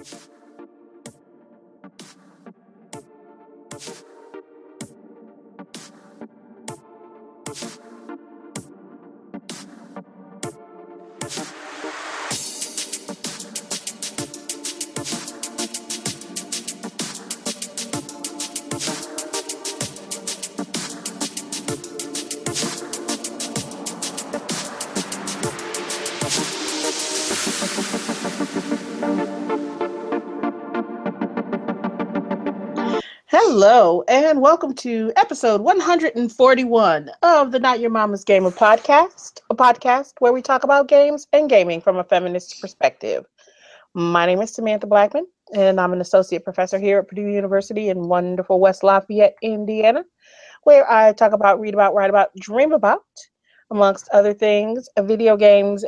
Hello, and welcome to episode 141 of the Not Your Mama's Gamer podcast, a podcast where we talk about games and gaming from a feminist perspective. My name is Samantha Blackman, and I'm an associate professor here at Purdue University in wonderful West Lafayette, Indiana, where I talk about, read about, write about, dream about, amongst other things, video games.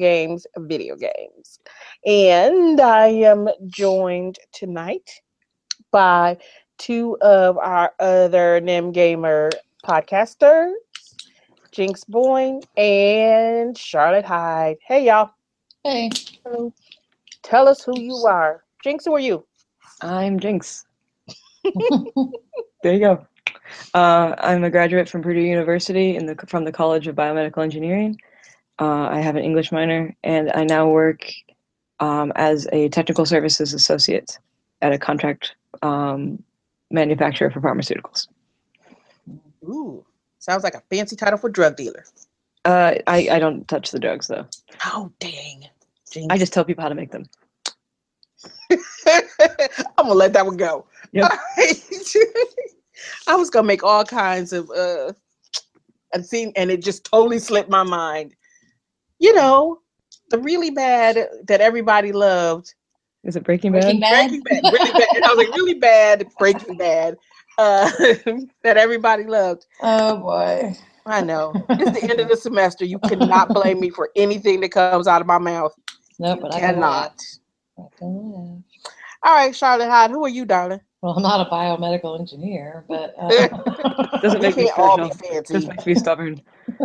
And I am joined tonight by two of our other NIM Gamer podcasters, Jinx Boyne and Charlotte Hyde. Hey, y'all. Hey. Tell us who you are. Jinx, who are you? I'm Jinx. There you go. I'm a graduate from Purdue University from the College of Biomedical Engineering. I have an English minor, and I now work as a technical services associate at a contract manufacturer for pharmaceuticals. Ooh, sounds like a fancy title for drug dealer. I don't touch the drugs, though. Oh, dang. Jinx. I just tell people how to make them. I'm going to let that one go. Yep. I was going to make all kinds of, and it just totally slipped my mind. You know, the really bad that everybody loved. Is it Breaking Bad? Breaking Bad, really bad. And I was like, really bad Breaking Bad that everybody loved. Oh, boy. I know. It's the end of the semester. You cannot blame me for anything that comes out of my mouth. Nope, but I cannot. All right, Charlotte Hyde, who are you, darling? Well, I'm not a biomedical engineer, but... Doesn't make me all be fancy. Just makes me stubborn.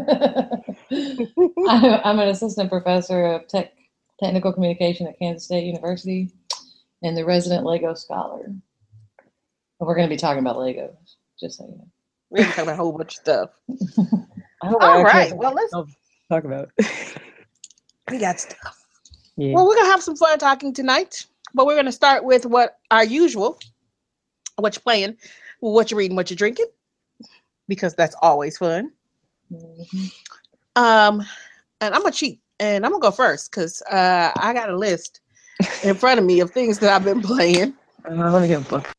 I'm an assistant professor of technical communication at Kansas State University and the resident Lego scholar. And we're going to be talking about Legos, just so you know. We're going to talk about a whole bunch of stuff. All right. Well, let's talk about it. We got stuff. Yeah. Well, we're going to have some fun talking tonight, but we're going to start with what you're playing, what you're reading, what you're drinking, because that's always fun. Mm-hmm. And I'm going to cheat. And I'm going to go first because I got a list in front of me of things that I've been playing. Let me get a book.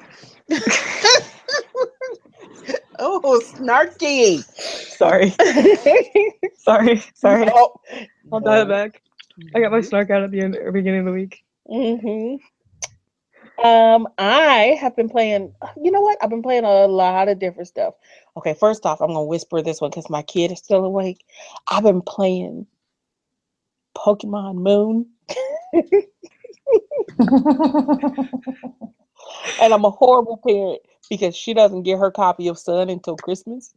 Oh, snarky. Sorry. Sorry. Oh, I'll dial it back. I got my snark out at the beginning of the week. Mm-hmm. I have been playing, you know what? I've been playing a lot of different stuff. Okay, first off, I'm going to whisper this one because my kid is still awake. I've been playing Pokemon Moon. And I'm a horrible parent because she doesn't get her copy of Sun until Christmas.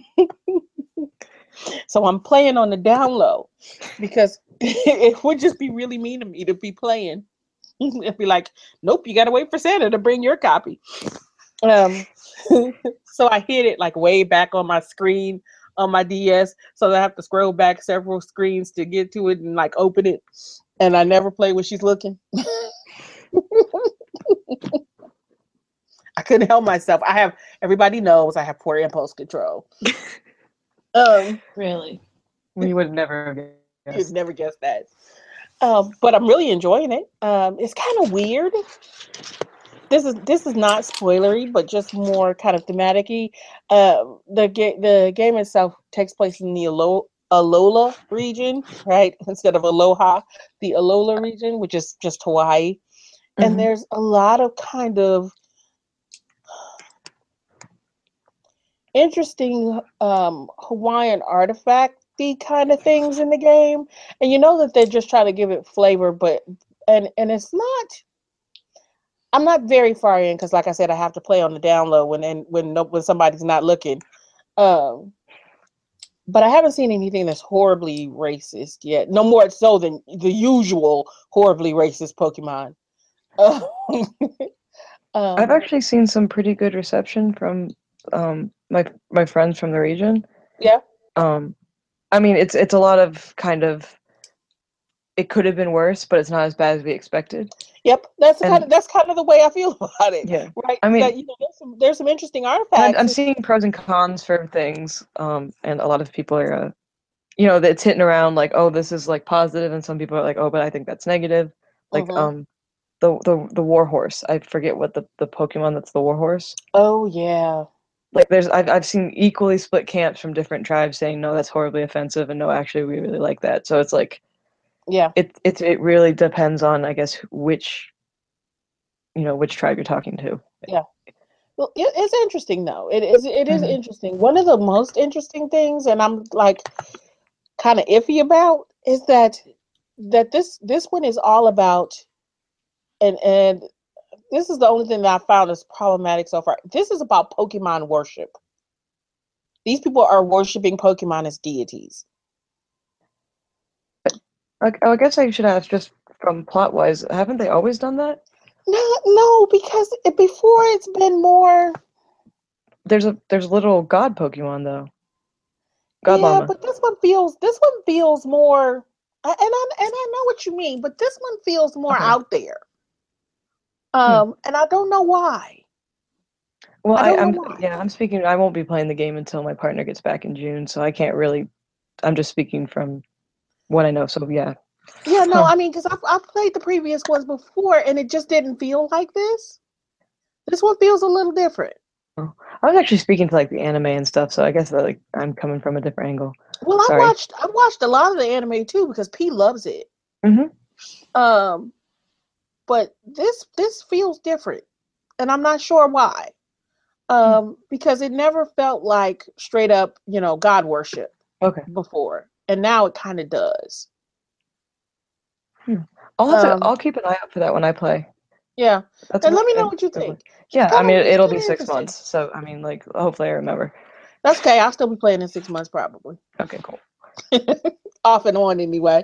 So I'm playing on the down low because it would just be really mean of me to be playing. It'd be like, nope, you got to wait for Santa to bring your copy. So I hid it like way back on my screen on my DS, so I have to scroll back several screens to get to it and like open it. And I never play when she's looking. I couldn't help myself. Everybody knows I have poor impulse control. Really? We would never guess. You'd never guess that. But I'm really enjoying it. It's kind of weird. This is not spoilery, but just more kind of thematic-y. The game itself takes place in the Alola region, right? Instead of Aloha, the Alola region, which is just Hawaii. Mm-hmm. And there's a lot of kind of interesting Hawaiian artifact-y kind of things in the game. And you know that they're just trying to give it flavor, but and it's not. I'm not very far in because, like I said, I have to play on the down low when somebody's not looking. But I haven't seen anything that's horribly racist yet. No more so than the usual horribly racist Pokemon. I've um, actually seen some pretty good reception from my friends from the region. yeah. Um, I mean, it's a lot of kind of it could have been worse, but it's not as bad as we expected. Yep, And that's kind of the way I feel about it, yeah, right? I Is mean, that there's some interesting and artifacts. I'm seeing pros and cons for things, and a lot of people are, it's hitting around like, oh, this is like positive, and some people are like, oh, but I think that's negative. Like, Hmm. the war horse. I forget what the Pokemon that's the war horse. Oh yeah, Like, I've seen equally split camps from different tribes saying no, that's horribly offensive, and no, actually, we really like that. So it's like yeah. it really depends on, I guess, which tribe you're talking to. Yeah. Well, it's interesting though. It is Mhm. interesting. One of the most interesting things, and I'm like kind of iffy about, is that this one is all about, and this is the only thing that I found is problematic so far. This is about Pokemon worship. These people are worshiping Pokemon as deities. I guess I should ask, just from plot wise, haven't they always done that? No, because before it's been more. There's little god Pokemon though. God Yeah, Llama. but this one feels more, and I know what you mean, but this one feels more Okay. out there. Hmm. And I don't know why. Well, I don't know why. I'm speaking. I won't be playing the game until my partner gets back in June, so I can't really. I'm just speaking from what I know. So yeah. Yeah, no, I mean, because I've played the previous ones before, and it just didn't feel like this. This one feels a little different. Oh. I was actually speaking to like the anime and stuff, so I guess that, like, I'm coming from a different angle. Well, Sorry. I watched a lot of the anime too because P loves it. Hmm. Um, but this feels different, and I'm not sure why. Because it never felt like straight up, God worship Okay. before, and now it kind of does. Hmm. Um, I'll keep an eye out for that when I play. yeah, That's a and let really me know good what you think. privilege. Yeah, I mean, It's it'll kind be of 6 months, interesting. so I mean, like, hopefully I remember. That's okay. I'll still be playing in 6 months probably, Okay, cool. off and on anyway.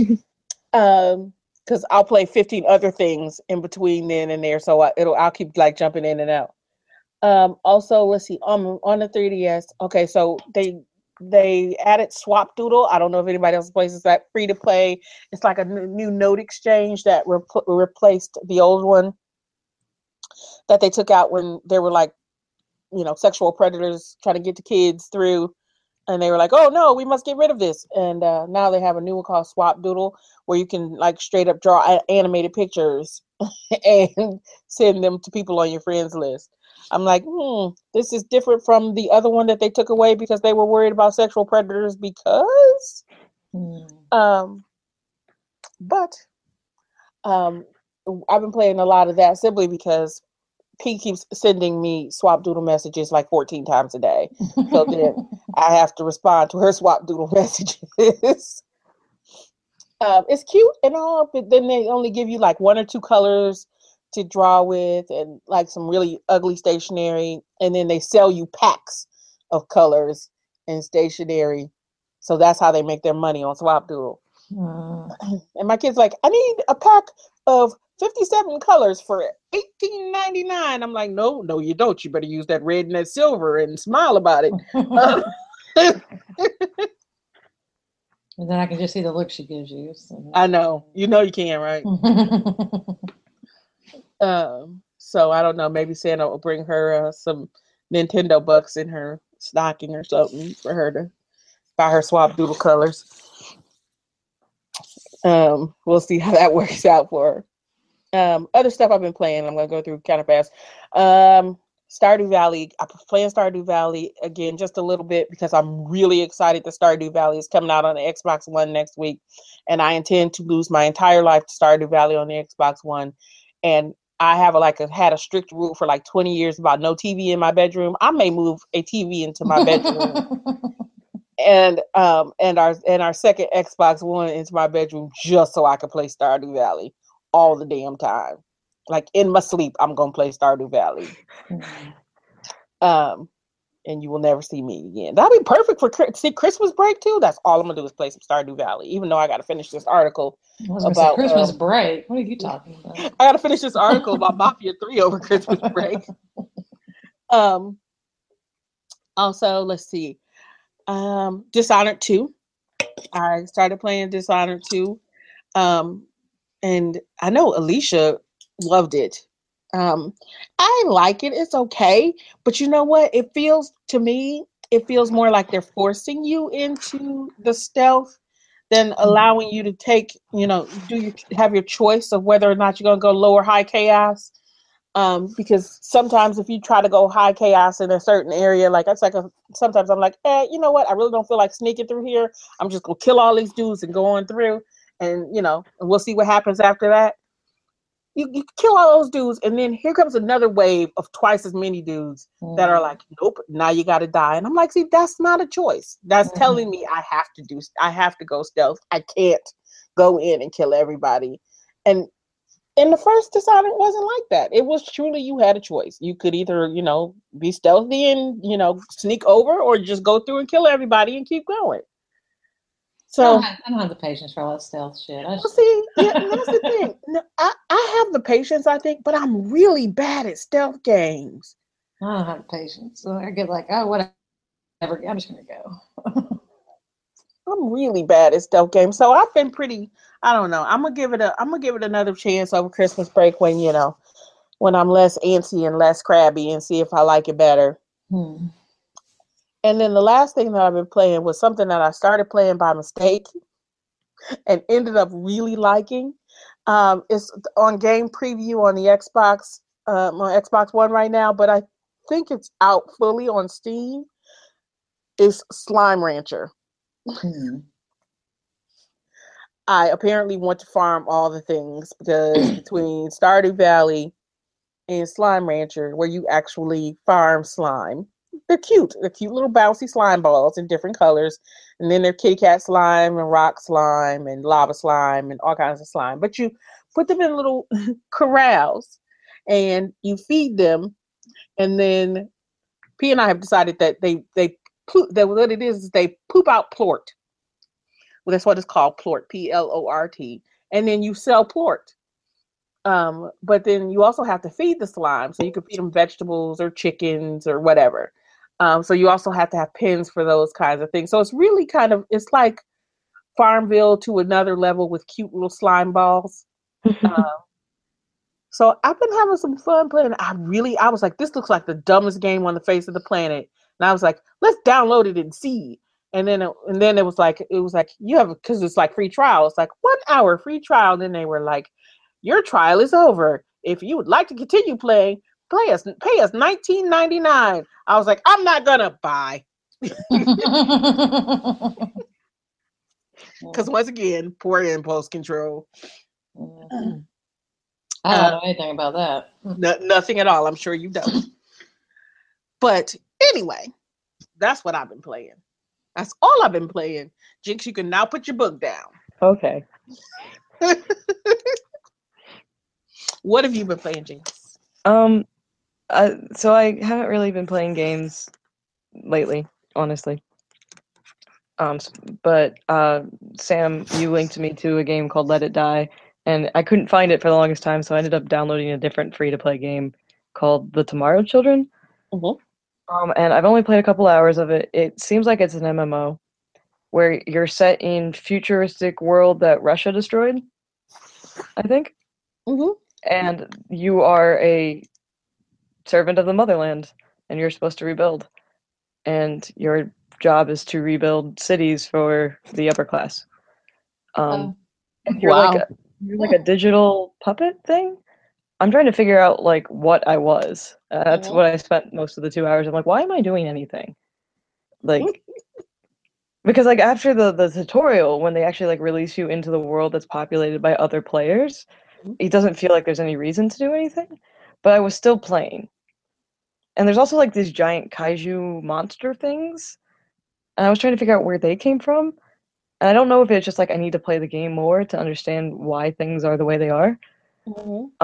Because I'll play 15 other things in between then and there, so I'll keep like jumping in and out. Also, let's see, on the 3DS. Okay, so they added Swap Doodle. I don't know if anybody else plays that free to play. It's like a new note exchange that replaced the old one that they took out when there were like sexual predators trying to get the kids through, and they were like, oh no, we must get rid of this. And now they have a new one called Swap Doodle where you can like straight up draw animated pictures and send them to people on your friends list. I'm like, this is different from the other one that they took away because they were worried about sexual predators because um but I've been playing a lot of that simply because P keeps sending me swap doodle messages like 14 times a day. So then I have to respond to her swap doodle messages. It's cute and all, but then they only give you like one or two colors to draw with and like some really ugly stationery. And then they sell you packs of colors and stationery. So that's how they make their money on Swap Doodle. And my kid's like, I need a pack of 57 colors for $18.99. I'm like, no, you don't. You better use that red and that silver and smile about it. And then I can just see the look she gives you. So. I know. You can, right? So I don't know. Maybe Santa will bring her some Nintendo bucks in her stocking or something for her to buy her swap doodle colors. We'll see how that works out for her. Other stuff I've been playing, I'm gonna go through kind of fast. Stardew Valley. I'm playing Stardew Valley again just a little bit because I'm really excited that Stardew Valley is coming out on the Xbox One next week, and I intend to lose my entire life to Stardew Valley on the Xbox One. And I have had a strict rule for like 20 years about no TV in my bedroom. I may move a TV into my bedroom and our second Xbox One into my bedroom just so I can play Stardew Valley all the damn time. Like in my sleep, I'm gonna play Stardew Valley. and you will never see me again. That'll be perfect for Christmas break too. That's all I'm gonna do is play some Stardew Valley. Even though I got to finish this article I was gonna say about Christmas break. What are you talking about? I got to finish this article about Mafia 3 over Christmas break. Also, let's see. Dishonored 2. I started playing Dishonored 2. And I know Alicia loved it. I like it. It's okay. But you know what? It feels more like they're forcing you into the stealth than allowing you to take, have your choice of whether or not you're going to go low or high chaos. Because sometimes if you try to go high chaos in a certain area, sometimes I'm like, you know what? I really don't feel like sneaking through here. I'm just going to kill all these dudes and go on through. And, and we'll see what happens after that. You kill all those dudes, and then here comes another wave of twice as many dudes that are like, nope, now you got to die. And I'm like, see, that's not a choice. That's telling me I have to go stealth. I can't go in and kill everybody. And in the first Dishonored, it wasn't like that. It was truly you had a choice. You could either, be stealthy and, sneak over, or just go through and kill everybody and keep going. So I don't have the patience for all that stealth shit. Well, see, that's the thing. No, I have the patience, I think, but I'm really bad at stealth games. I don't have the patience. So I get like, oh, whatever. I'm just going to go. I'm really bad at stealth games. So I've been I don't know. I'm going to give it another chance over Christmas break when I'm less antsy and less crabby, and see if I like it better. And then the last thing that I've been playing was something that I started playing by mistake and ended up really liking. It's on game preview on the Xbox, on Xbox One right now, but I think it's out fully on Steam. It's Slime Rancher. I apparently want to farm all the things, because between Stardew Valley and Slime Rancher, where you actually farm slime, they're cute. They're cute little bouncy slime balls in different colors. And then they're kitty cat slime and rock slime and lava slime and all kinds of slime. But you put them in little corrals and you feed them. And then P and I have decided that what it is they poop out plort. Well, that's what it's called, plort, Plort. And then you sell plort. But then you also have to feed the slime. So you can feed them vegetables or chickens or whatever. So you also have to have pens for those kinds of things. So it's really it's like Farmville to another level with cute little slime balls. So I've been having some fun playing. I was like, this looks like the dumbest game on the face of the planet. And I was like, let's download it and see. And then it was like you have, because it's like free trial. It's like 1 hour free trial. And then they were like, your trial is over. If you would like to continue playing, pay us $19.99. I was like, I'm not gonna buy. Because once again, poor impulse control. I don't know anything about that. Nothing at all. I'm sure you don't. But anyway, that's what I've been playing. That's all I've been playing. Jinx, you can now put your book down. Okay. What have you been playing, Jinx? So I haven't really been playing games lately, honestly. But Sam, you linked me to a game called Let It Die, and I couldn't find it for the longest time, so I ended up downloading a different free-to-play game called The Tomorrow Children. And I've only played a couple hours of it. It seems like it's an MMO where you're set in futuristic world that Russia destroyed, I think. And you are a servant of the motherland, and you're supposed to rebuild. And your job is to rebuild cities for the upper class. And you're like a digital puppet thing. I'm trying to figure out like what I was. That's what I spent most of the 2 hours. I'm like, why am I doing anything? Like, because like after the tutorial, when they actually like release you into the world that's populated by other players, it doesn't feel like there's any reason to do anything. But I was still playing. And there's also like these giant kaiju monster things. And I was trying to figure out where they came from. And I don't know if it's just like I need to play the game more to understand why things are the way they are.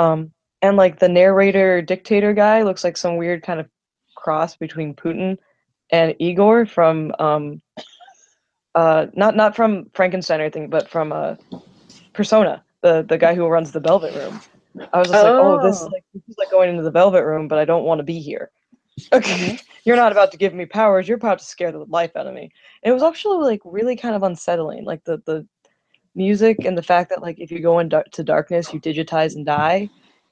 And like the narrator dictator guy looks like some weird kind of cross between Putin and Igor from not from Frankenstein thing, but from Persona, the guy who runs the Velvet Room. I was just like, oh, this is like going into the Velvet Room, but I don't want to be here. Okay, you're not about to give me powers. You're about to scare the life out of me. And it was actually like really kind of unsettling, like the music and the fact that like if you go into darkness, you digitize and die.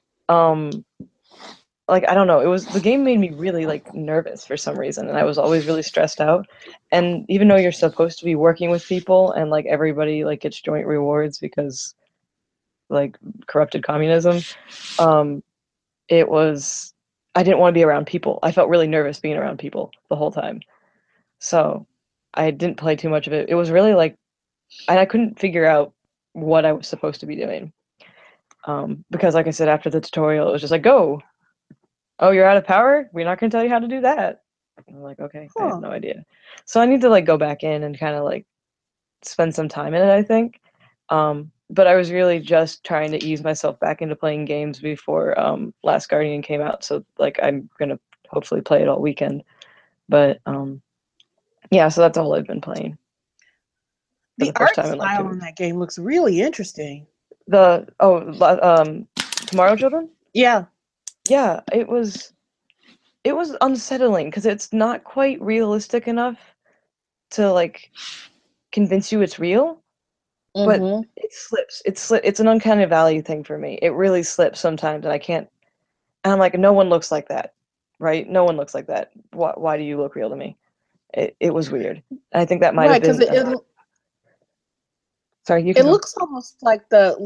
Like I don't know, the game made me really like nervous for some reason, and I was always really stressed out. And even though you're supposed to be working with people and like everybody like gets joint rewards because like corrupted communism, it was I didn't want to be around people. I felt really nervous being around people the whole time. So I didn't play too much of it. It was really like and I couldn't figure out what I was supposed to be doing. Because like I said, after the tutorial, it was just like, go. Oh, you're out of power? We're not going to tell you how to do that. I'm like, okay, I have no idea. So I need to like go back in and kind of like spend some time in it, I think. But I was really just trying to ease myself back into playing games before Last Guardian came out. So like I'm going to hopefully play it all weekend. But yeah, so that's all I've been playing. The art style in that game looks really interesting. Tomorrow Children? Yeah. Yeah, it was unsettling because it's not quite realistic enough to like convince you it's real, but it slips. It's an uncanny valley thing for me. It really slips sometimes, and I can't. And I'm like, no one looks like that, right? No one looks like that. Why do you look real to me? It was weird. And I think that might have been. Sorry, you. It looks almost like the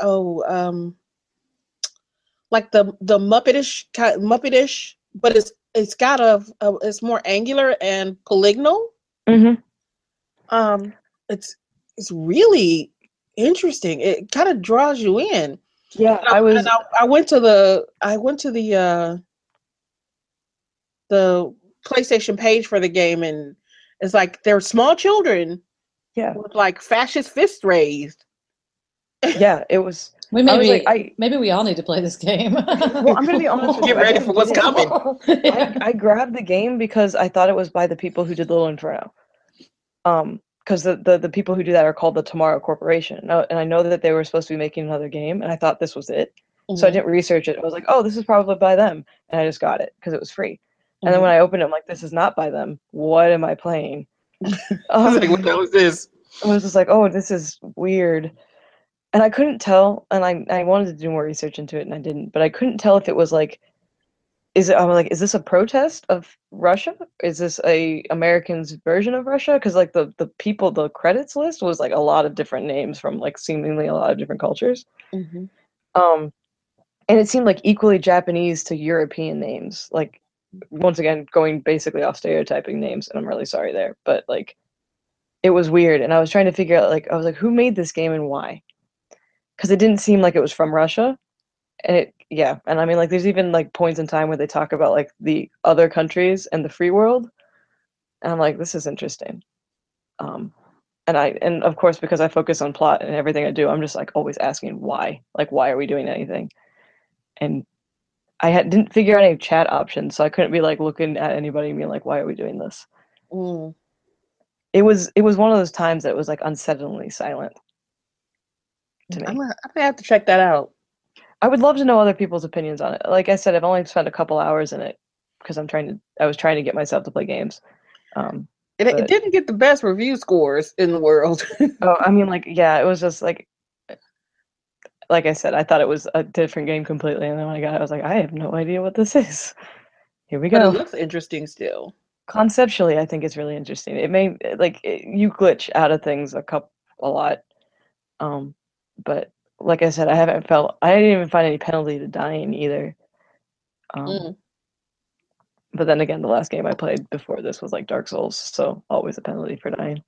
Muppetish, but it's got it's more angular and polygonal. It's really interesting. It kind of draws you in. Yeah, I went to the PlayStation page for the game, and it's like they're small children. Yeah, with like fascist fists raised. Yeah, it was. Maybe we all need to play this game. Well, I'm gonna be honest with you. Get ready for what's coming. I grabbed the game because I thought it was by the people who did Little Inferno. Because the people who do that are called the Tomorrow Corporation, and I know that they were supposed to be making another game, and I thought this was it. So I didn't research it. I was like, oh, this is probably by them, and I just got it because it was free. And then when I opened it, I'm like, this is not by them. What am I playing? Like, what the hell is this? I was just like, oh, this is weird. And I couldn't tell, and I wanted to do more research into it, and I didn't. But I couldn't tell if it was like, is this a protest of Russia? Is this a Americans' version of Russia? Because like the credits list was like a lot of different names from like seemingly a lot of different cultures. And it seemed like equally Japanese to European names. Like once again, going basically off stereotyping names, and I'm really sorry there, but like it was weird, and I was trying to figure out like I was like, who made this game and why? Because it didn't seem like it was from Russia, and and I mean like there's even like points in time where they talk about like the other countries and the free world, and I'm like, this is interesting. And of course because I focus on plot and everything I do, I'm just like always asking why, like why are we doing anything? And I didn't figure out any chat options, so I couldn't be like looking at anybody and being like, why are we doing this? It was one of those times that was like unsettlingly silent to me. I'm gonna have to check that out. I would love to know other people's opinions on it. Like I said, I've only spent a couple hours in it because I was trying to get myself to play games. It didn't get the best review scores in the world. Oh, I mean, like, yeah, it was just like I said, I thought it was a different game completely, and then when I got it, I was like, I have no idea what this is. Here we go. But it looks interesting still. Conceptually, I think it's really interesting. It may you glitch out of things a lot, but like I said, I didn't even find any penalty to dying either. But then again, the last game I played before this was like Dark Souls, so always a penalty for dying.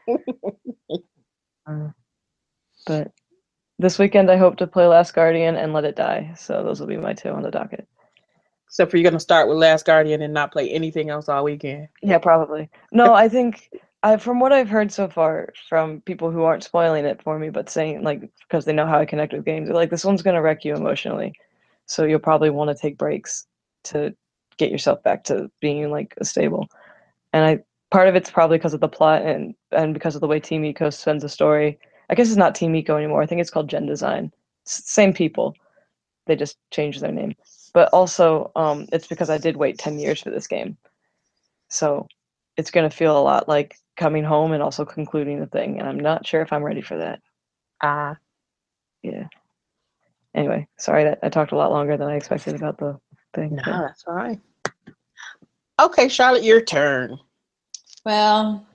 But this weekend I hope to play Last Guardian and Let It Die, so those will be my two on the docket. Except for you're going to start with Last Guardian and not play anything else all weekend. Yeah, probably. No, I think from what I've heard so far from people who aren't spoiling it for me, but saying like because they know how I connect with games, they're like, this one's going to wreck you emotionally, so you'll probably want to take breaks to get yourself back to being like stable. And part of it's probably because of the plot and because of the way Team Eco spends the story. I guess it's not Team Eco anymore. I think it's called Gen Design. Same people. They just changed their name. But also, it's because I did wait 10 years for this game. So it's going to feel a lot like coming home and also concluding the thing. And I'm not sure if I'm ready for that. Yeah. Anyway, sorry that I talked a lot longer than I expected about the thing. No, that's fine. Okay, Charlotte, your turn. Well,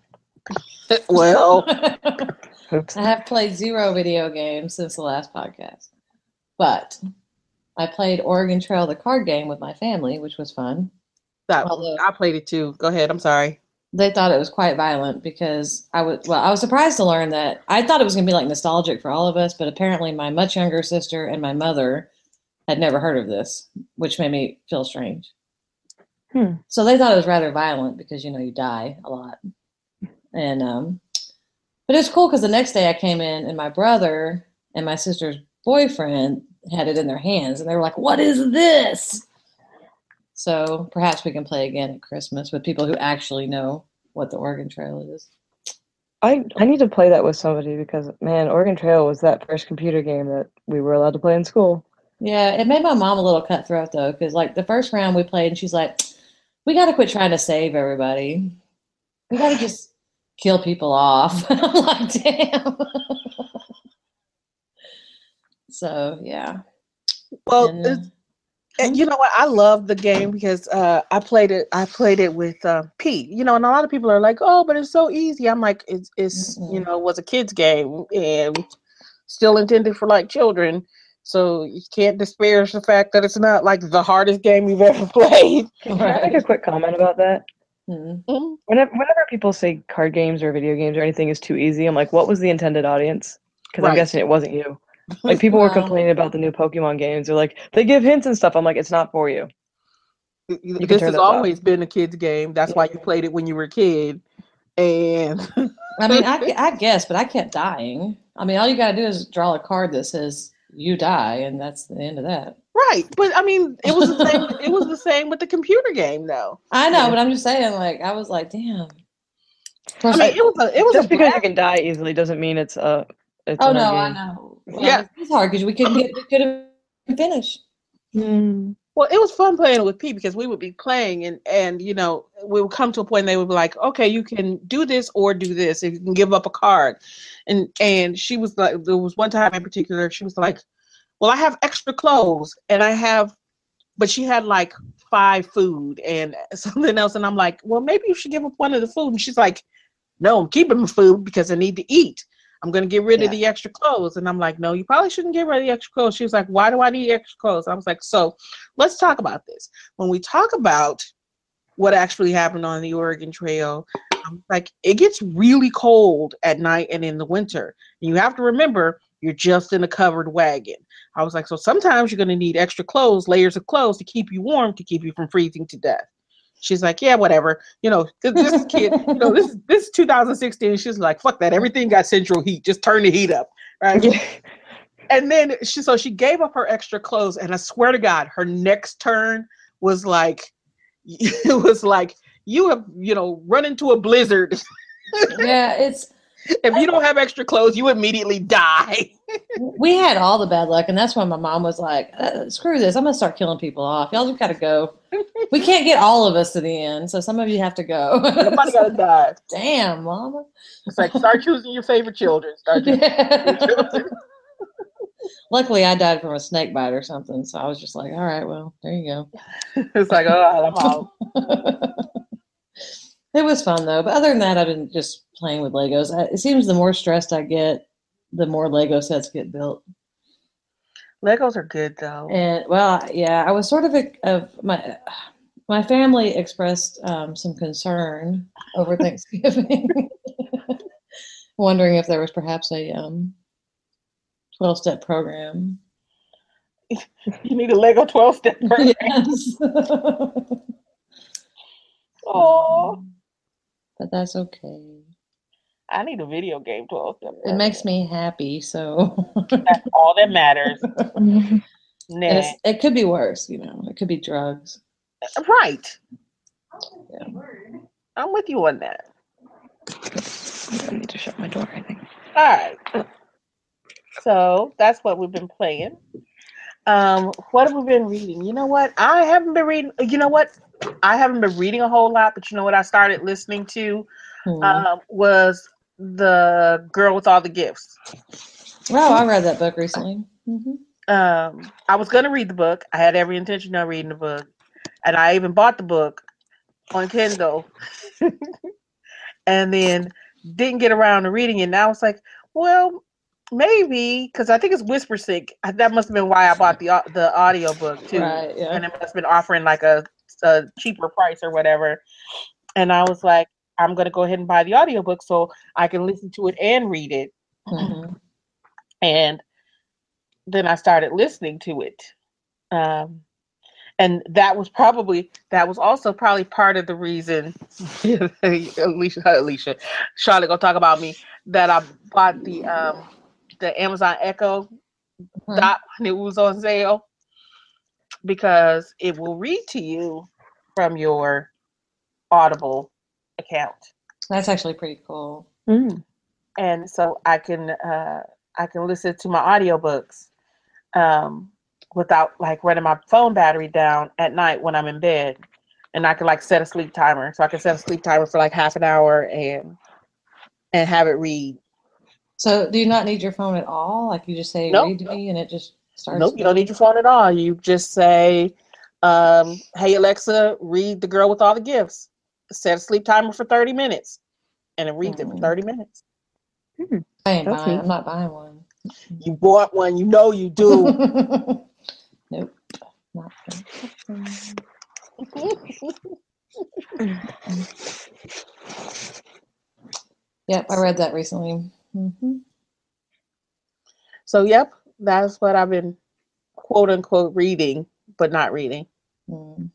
Oops. I have played 0 video games since the last podcast, but I played Oregon Trail, the card game, with my family, which was fun. I played it too. Go ahead. I'm sorry. They thought it was quite violent because I was surprised to learn that I thought it was going to be like nostalgic for all of us, but apparently my much younger sister and my mother had never heard of this, which made me feel strange. So they thought it was rather violent because, you die a lot. And, but it was cool because the next day I came in and my brother and my sister's boyfriend had it in their hands and they were like, "What is this?" So perhaps we can play again at Christmas with people who actually know what the Oregon Trail is. I need to play that with somebody because, man, Oregon Trail was that first computer game that we were allowed to play in school. Yeah, it made my mom a little cutthroat, though, because, like, the first round we played, and she's like, "We got to quit trying to save everybody. We got to just kill people off." I'm like, damn. So, yeah. Well, you know what? I love the game because I played it with Pete. And a lot of people are like, "Oh, but it's so easy." I'm like, it's was a kid's game and still intended for like children. So you can't disparage the fact that it's not like the hardest game you've ever played. Can I make a quick comment about that? Mm-hmm. Whenever people say card games or video games or anything is too easy, I'm like, what was the intended audience? Because I'm guessing it wasn't you. Like, people were complaining about the new Pokemon games. They're like, they give hints and stuff. I'm like, it's not for you. This has always been a kid's game. That's why you played it when you were a kid. And I mean, I guess, but I kept dying. I mean, all you got to do is draw a card that says you die, and that's the end of that. Right, but I mean, it was the same. It was the same with the computer game, though. I know, but I'm just saying, like, I was like, damn. I mean, it was just because you can die easily doesn't mean it's a. Oh no, I know. Well, yeah, it's hard because we couldn't finish. Well, it was fun playing with Pete because we would be playing and we would come to a point and they would be like, "Okay, you can do this or do this. If you can give up a card," and she was like, there was one time in particular, she was like, "Well, I have extra clothes and but she had like 5 food and something else, and I'm like, "Well, maybe you should give up one of the food," and she's like, "No, I'm keeping my food because I need to eat. I'm going to get rid of the extra clothes." And I'm like, "No, you probably shouldn't get rid of the extra clothes." She was like, "Why do I need extra clothes?" I was like, "So let's talk about this. When we talk about what actually happened on the Oregon Trail, like, it gets really cold at night and in the winter. And you have to remember, you're just in a covered wagon." I was like, "So sometimes you're going to need extra clothes, layers of clothes to keep you warm, to keep you from freezing to death." She's like, "Yeah, whatever." This kid, this is 2016. She's like, "Fuck that. Everything got central heat. Just turn the heat up." Right. Yeah. And then she gave up her extra clothes. And I swear to God, her next turn was like, it was like, you have, run into a blizzard. Yeah, if you don't have extra clothes, you immediately die. We had all the bad luck, and that's when my mom was like, "Screw this! I'm gonna start killing people off. Y'all just gotta go. We can't get all of us to the end, so some of you have to go." Somebody gotta die. Damn, Mama. It's like, start choosing your favorite children. Start choosing your children. Luckily, I died from a snake bite or something, so I was just like, "All right, well, there you go." It's like, oh, I'm out. It was fun though, but other than that, I've been just playing with Legos. It seems the more stressed I get, the more Lego sets get built. Legos are good though. And well, yeah, I was sort of my family expressed some concern over Thanksgiving, wondering if there was perhaps a 12-step program. You need a Lego 12-step program. Yes. Oh. But that's okay. I need a video game 12-step program. It makes me happy, so that's all that matters. Nah. It could be worse, It could be drugs. Right. Yeah. I'm with you on that. I need to shut my door, I think. All right. So that's what we've been playing. What have we been reading? You know what? I haven't been reading. You know what? I haven't been reading a whole lot, but you know what I started listening to was The Girl with All the Gifts. Oh, I read that book recently. Mm-hmm. I was going to read the book. I had every intention of reading the book. And I even bought the book on Kindle. And then didn't get around to reading it. And I was like, well, maybe, because I think it's Whispersync. That must have been why I bought the audiobook too. Right, yeah. And it must have been offering like a cheaper price or whatever. And I was like, I'm going to go ahead and buy the audiobook so I can listen to it and read it. Mm-hmm. And then I started listening to it. And that was also probably part of the reason Alicia, Charlotte gonna talk about me, that I bought the Amazon Echo Dot when it was on sale, because it will read to you from your Audible account. That's actually pretty cool. Mm. And so I can listen to my audiobooks without like running my phone battery down at night when I'm in bed. And I can like set a sleep timer. So I can set a sleep timer for like half an hour and have it read. So do you not need your phone at all? Like you just say, nope, read to me, and it just starts? Nope, you don't need your phone at all. You just say, hey, Alexa, read The Girl with All the Gifts. Set a sleep timer for 30 minutes. And it reads it for 30 minutes. I'm not buying one. You bought one. You know you do. Nope. Not Yep, I read that recently. Mm-hmm. So, yep, that's what I've been quote unquote reading, but not reading. Mm.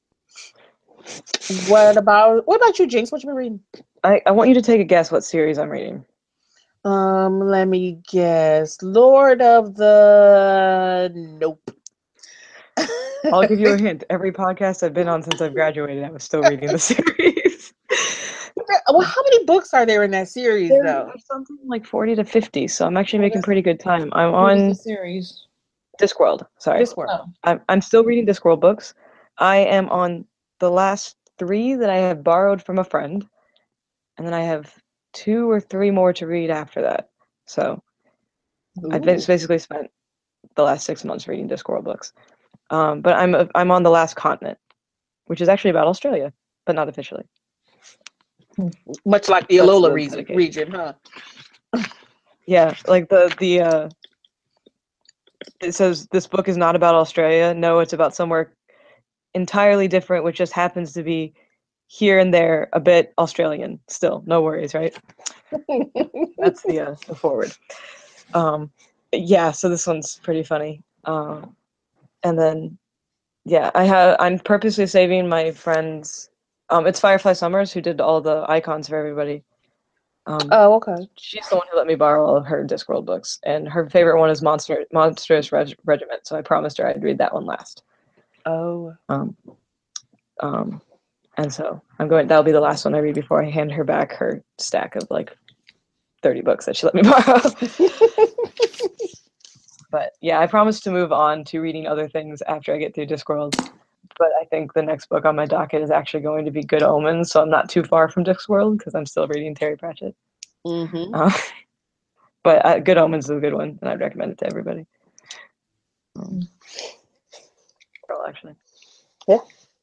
What about you, Jinx? What you been reading? I want you to take a guess what series I'm reading. Let me guess. Lord of the Nope. I'll give you a hint. Every podcast I've been on since I've graduated, I was still reading the series. Well, how many books are there in that series, though? There's something like 40 to 50, so I'm actually making pretty good time. I'm on the series. Discworld. Sorry. Discworld. I'm still reading Discworld books. I am on the last 3 that I have borrowed from a friend, and then I have 2 or 3 more to read after that. So I've basically spent the last 6 months reading Discworld books. But I'm on the last continent, which is actually about Australia, but not officially. Much like the Alola region, huh? Yeah, like the it says this book is not about Australia. No, it's about somewhere entirely different, which just happens to be here and there a bit Australian. Still, no worries, right? That's the forward. Yeah, so this one's pretty funny. And then, yeah, I'm purposely saving my friends. It's Firefly Summers who did all the icons for everybody. Oh, okay. She's the one who let me borrow all of her Discworld books, and her favorite one is Monstrous Regiment. So I promised her I'd read that one last. Oh. And so that'll be the last one I read before I hand her back her stack of like 30 books that she let me borrow. But yeah, I promised to move on to reading other things after I get through Discworld. But I think the next book on my docket is actually going to be Good Omens, so I'm not too far from Discworld because I'm still reading Terry Pratchett. Mm-hmm. But Good Omens is a good one, and I'd recommend it to everybody. Girl, actually. Yeah.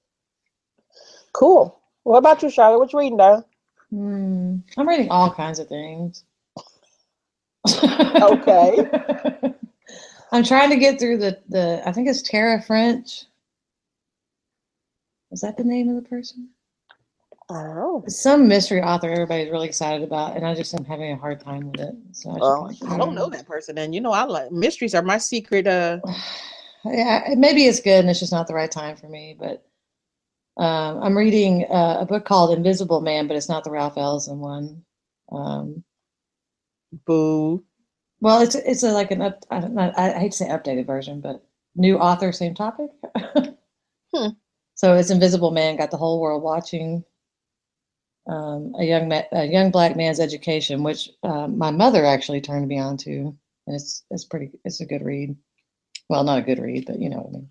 Cool. What about you, Charlotte? What you reading, darling? I'm reading all kinds of things. Okay. I'm trying to get through the I think it's Tara French. Is that the name of the person? I don't know. It's some mystery author everybody's really excited about, and I just am having a hard time with it. So I don't know that person, and you know I like mysteries are my secret. Yeah, maybe it's good, and it's just not the right time for me. But I'm reading a book called Invisible Man, but it's not the Ralph Ellison one. Boo. Well, it's like I hate to say updated version, but new author, same topic. So it's Invisible Man, got the whole world watching. a young black man's education, which my mother actually turned me on to, and it's a good read. Well, not a good read, but you know what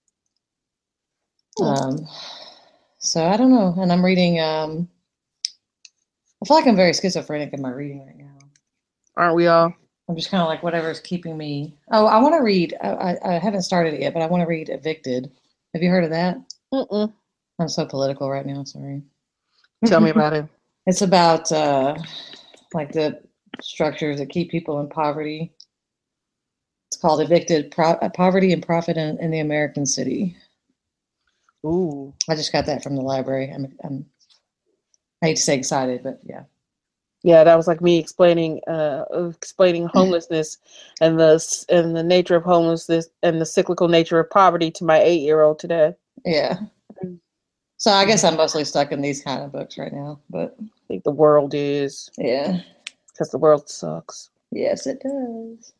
I mean. So I don't know, and I'm reading. I feel like I'm very schizophrenic in my reading right now. Aren't we all? I'm just kind of like whatever's keeping me. Oh, I want to read. I haven't started it yet, but I want to read Evicted. Have you heard of that? Mm-mm. I'm so political right now. Sorry. Tell me about it. It's about like the structures that keep people in poverty. It's called Evicted: Poverty and Profit in the American City. Ooh. I just got that from the library. I hate to say excited, but yeah. Yeah, that was like me explaining homelessness and the nature of homelessness and the cyclical nature of poverty to my 8-year-old today. Yeah. So I guess I'm mostly stuck in these kind of books right now, but I think the world is. Yeah. Because the world sucks. Yes, it does.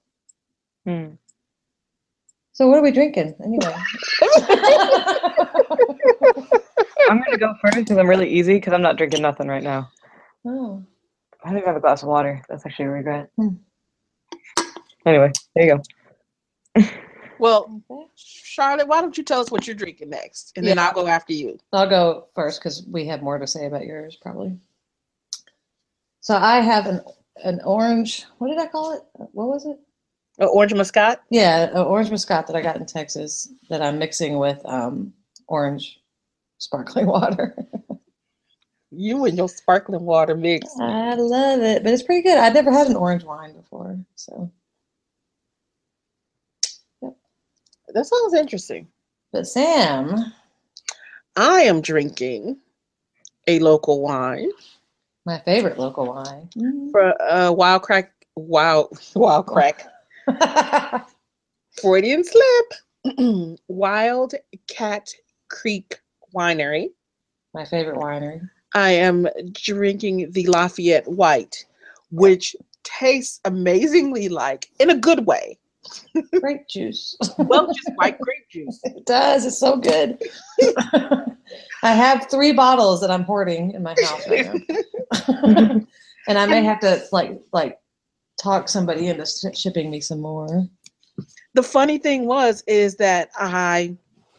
So what are we drinking anyway? I'm going to go first because I'm really easy because I'm not drinking nothing right now. Oh. I think I have a glass of water. That's actually a regret. Anyway, there you go. Well, Charlotte, why don't you tell us what you're drinking next? And then I'll go after you. I'll go first because we have more to say about yours probably. So I have an orange, what did I call it? What was it? Orange Muscat? Yeah, an orange Muscat that I got in Texas that I'm mixing with orange sparkling water. You and your sparkling water mix. I love it, but it's pretty good. I'd never had an orange wine before, so. Yep. That sounds interesting. But Sam. I am drinking a local wine. My favorite local wine. For Wild Crack. Freudian slip. Wild Cat Creek Winery. My favorite winery. I am drinking the Lafayette White, which tastes amazingly like, in a good way, grape juice. Well, just white grape juice. It does. It's so good. I have 3 bottles that I'm hoarding in my house right now. And I may have to like talk somebody into shipping me some more. The funny thing is that I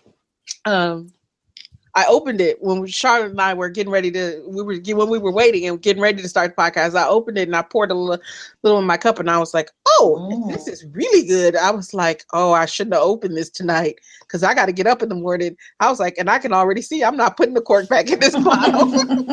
opened it when Charlotte and I were getting ready when we were waiting and getting ready to start the podcast. I opened it and I poured a little in my cup and I was like, this is really good. I was like, I shouldn't have opened this tonight because I got to get up in the morning. I was like, and I can already see I'm not putting the cork back in this bottle.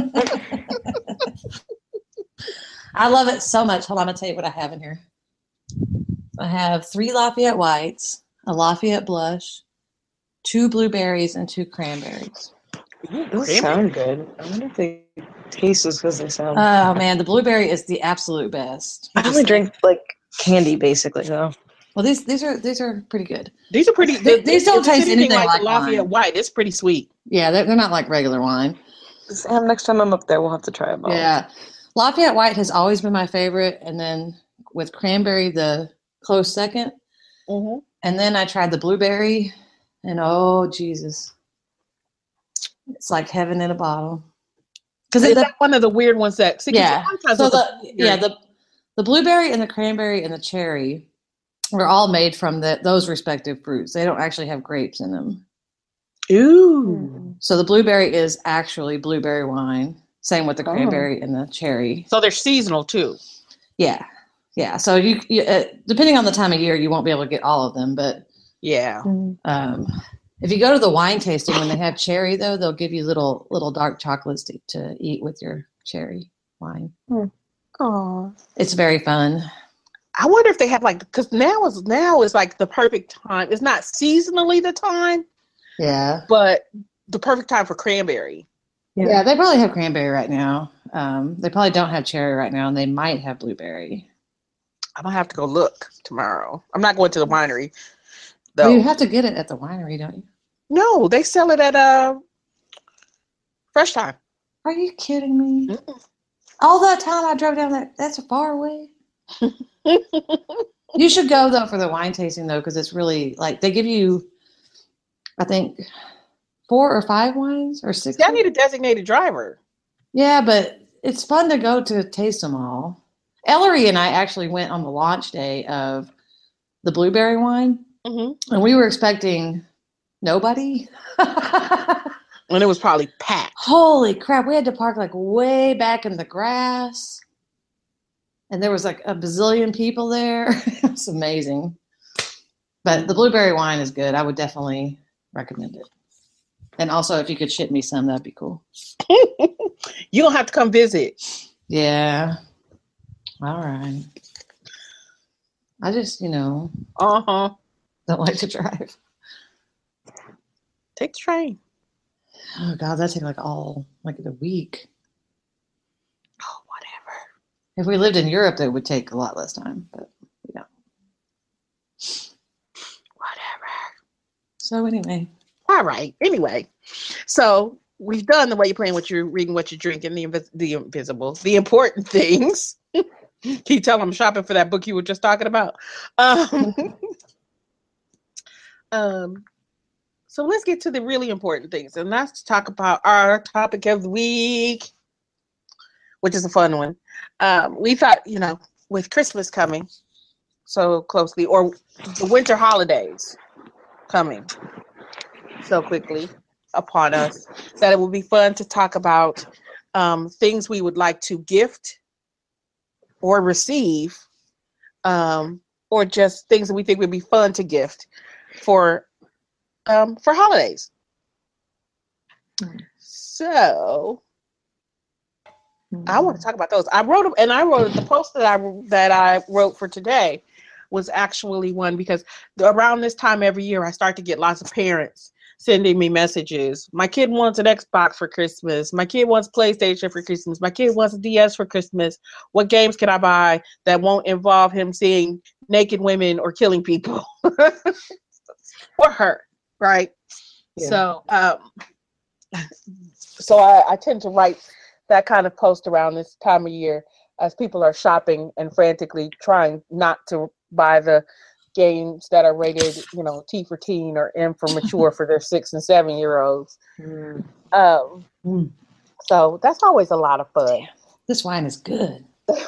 I love it so much. Hold on, I'm going to tell you what I have in here. I have 3 Lafayette Whites, a Lafayette Blush, 2 blueberries, and 2 cranberries. Those sound good. I wonder if they taste as good as they sound. Oh man, the blueberry is the absolute best. I only drink like candy, basically, though. Well, these are pretty good. These are pretty. These don't taste anything like Lafayette White. It's pretty sweet. Yeah, they're not like regular wine. Sam, next time I'm up there, we'll have to try them all. Yeah, Lafayette White has always been my favorite, and then with cranberry, the close second. Mm-hmm. And then I tried the blueberry, and oh Jesus, it's like heaven in a bottle. Because it's one of the weird ones that. So the blueberry and the cranberry and the cherry are all made from those respective fruits. They don't actually have grapes in them. Ooh. So the blueberry is actually blueberry wine. Same with the cranberry and the cherry. So they're seasonal too. Yeah. Yeah. So you depending on the time of year, you won't be able to get all of them, but yeah. If you go to the wine tasting when they have cherry, though, they'll give you little dark chocolates to eat with your cherry wine. Oh, it's very fun. I wonder if they have because now is like the perfect time. It's not seasonally the time. Yeah. But the perfect time for cranberry. Yeah, they probably have cranberry right now. They probably don't have cherry right now, and they might have blueberry. I'm gonna have to go look tomorrow. I'm not going to the winery, though. Well, you have to get it at the winery, don't you? No, they sell it at Fresh Time. Are you kidding me? Mm-mm. All that time I drove down there, that's far away. You should go, though, for the wine tasting, though, because it's really, they give you, I think, 4 or 5 wines or 6. See, I need a designated driver. Yeah, but it's fun to go to taste them all. Ellery and I actually went on the launch day of the blueberry wine, and we were expecting nobody. And it was probably packed. Holy crap, we had to park like way back in the grass. And there was like a bazillion people there. It was amazing. But the blueberry wine is good. I would definitely recommend it. And also, if you could ship me some, that'd be cool. You're going to have to come visit. Yeah. All right. I just, don't like to drive. Take the train. Oh, God, that'd take like a week. Oh, whatever. If we lived in Europe, that would take a lot less time, but we don't. Whatever. So anyway. All right. Anyway, so we've done the way you're playing, what you're reading, what you're drinking, the invisible, the important things. Can you tell I'm shopping for that book you were just talking about? So let's get to the really important things, and that's to talk about our topic of the week, which is a fun one. We thought, with Christmas coming so closely, or the winter holidays coming so quickly upon us, that it would be fun to talk about things we would like to gift or receive, or just things that we think would be fun to gift for holidays. So I want to talk about those. I wrote the post that I wrote for today was actually one because around this time every year I start to get lots of parents sending me messages. My kid wants an Xbox for Christmas. My kid wants PlayStation for Christmas. My kid wants a DS for Christmas. What games can I buy that won't involve him seeing naked women or killing people? Or her, right? Yeah. So I tend to write that kind of post around this time of year as people are shopping and frantically trying not to buy the games that are rated, T for teen or M for mature for their 6 and 7 year olds. So that's always a lot of fun. Damn, this wine is good.